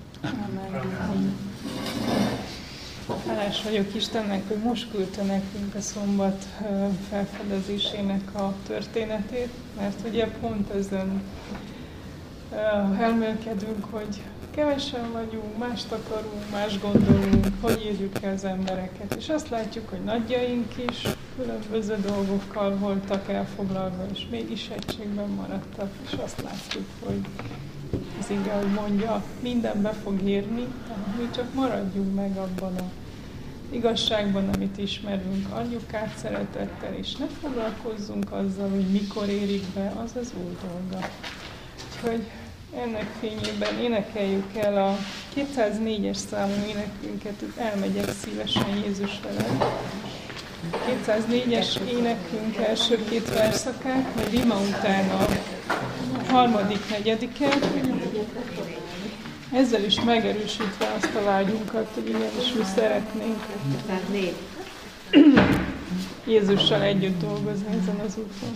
Amen. Hálás vagyok Istennek, hogy most küldte nekünk a szombat felfedezésének a történetét, mert ugye pont ezen elmélkedünk, hogy kevesen vagyunk, mást akarunk, más gondolunk, hogy írjuk el az embereket. És azt látjuk, hogy nagyjaink is különböző dolgokkal voltak elfoglalva, és mégis egységben maradtak, és azt látjuk, hogy az ige, hogy mondja, minden be fog érni, mi csak maradjunk meg abban a igazságban, amit ismerünk, adjuk át szeretettel, és ne foglalkozzunk azzal, hogy mikor érik be, az az Úr dolga. Úgyhogy ennek fényében énekeljük el a kétszáznégyes számú énekünket, elmegyek szívesen Jézus veled. kétszáznégyes énekünk első két verszakát, majd ima után a harmadik, negyediket. Ezzel is megerősítve azt a vágyunkat, hogy igenis mi szeretnénk Jézussal együtt dolgozni ezen az úton.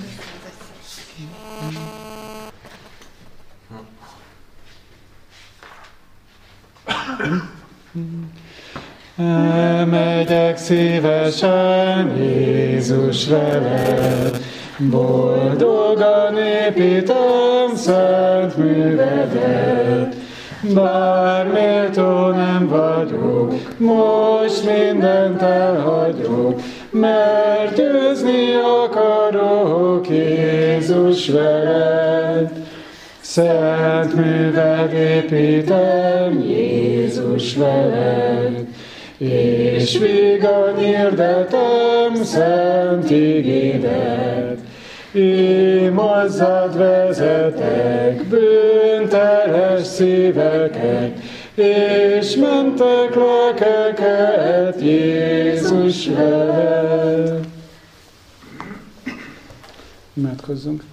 Elmegyek szívesen Jézus veled, boldogan építem szent művedet. Bár méltó nem vagyok, most mindent elhagyok, mert győzni akarok Jézus veled. Szent műved építem Jézus veled, és vígan hirdetem szent igédet. Én hozzád vezetek bűnteles szíveket, és mentek lelkeket Jézus veled. Imádkozzunk!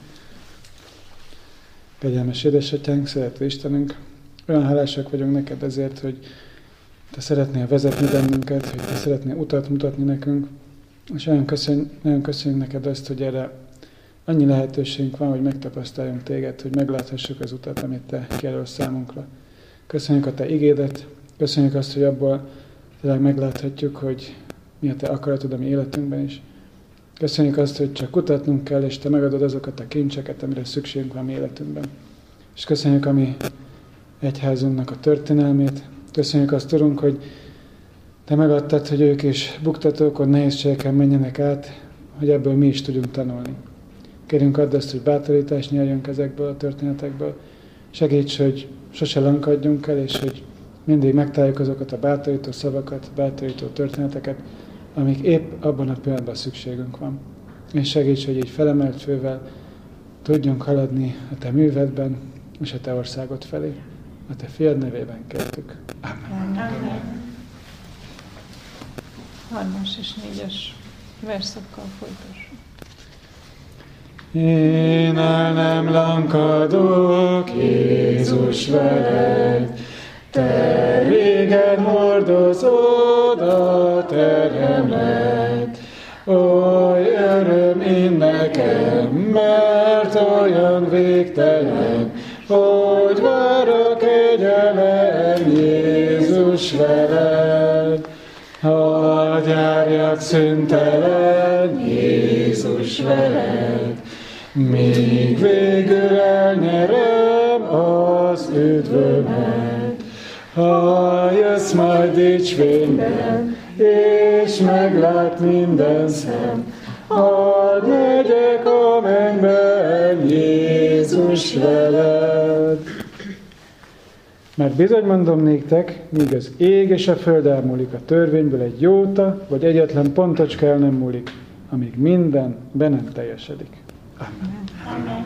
Kegyelmes édesatyánk, szerető Istenünk, olyan hálásak vagyunk neked ezért, hogy Te szeretnél vezetni bennünket, hogy Te szeretnél utat mutatni nekünk, és nagyon köszönjük, nagyon köszönjük neked azt, hogy erre annyi lehetőségünk van, hogy megtapasztaljunk Téged, hogy megláthassuk az utat, amit Te kijelölsz számunkra. Köszönjük a Te igédet, köszönjük azt, hogy abból tényleg megláthatjuk, hogy mi a Te akaratod a mi életünkben is. Köszönjük azt, hogy csak kutatnunk kell, és Te megadod azokat a kincseket, amire szükségünk van a mi életünkben. És köszönjük a mi egyházunknak a történelmét. Köszönjük azt, Urunk, hogy Te megadtad, hogy ők is buktatókon, nehézségeken menjenek át, hogy ebből mi is tudjunk tanulni. Kérünk, add azt, hogy bátorítást nyerjünk ezekből a történetekből. Segíts, hogy sose lankadjunk el, és hogy mindig megtaláljuk azokat a bátorító szavakat, bátorító történeteket, amik épp abban a pillanatban szükségünk van. És segíts, hogy így felemelt fővel tudjunk haladni a Te művedben és a Te országod felé. A Te fiad nevében kértük. Amen. Amen. Harmas és négyes verszakkal folytassuk. Én el nem lankadok, Jézus veled, Te régen hordozod a teremet. Oly öröm én nekem, mert olyan végtelen, hogy várok kegyelem Jézus veled. Hadd járjak szüntelen Jézus veled, míg végül elnyerem az üdvömet. Ha jössz majd dicsfényben, és meglát minden szem, hadd megyek a mennyben Jézus veled. Mert bizony mondom néktek, míg az ég és a föld elmúlik, a törvényből egy jóta, vagy egyetlen pontocska el nem múlik, amíg minden be nem teljesedik. Amen. Amen.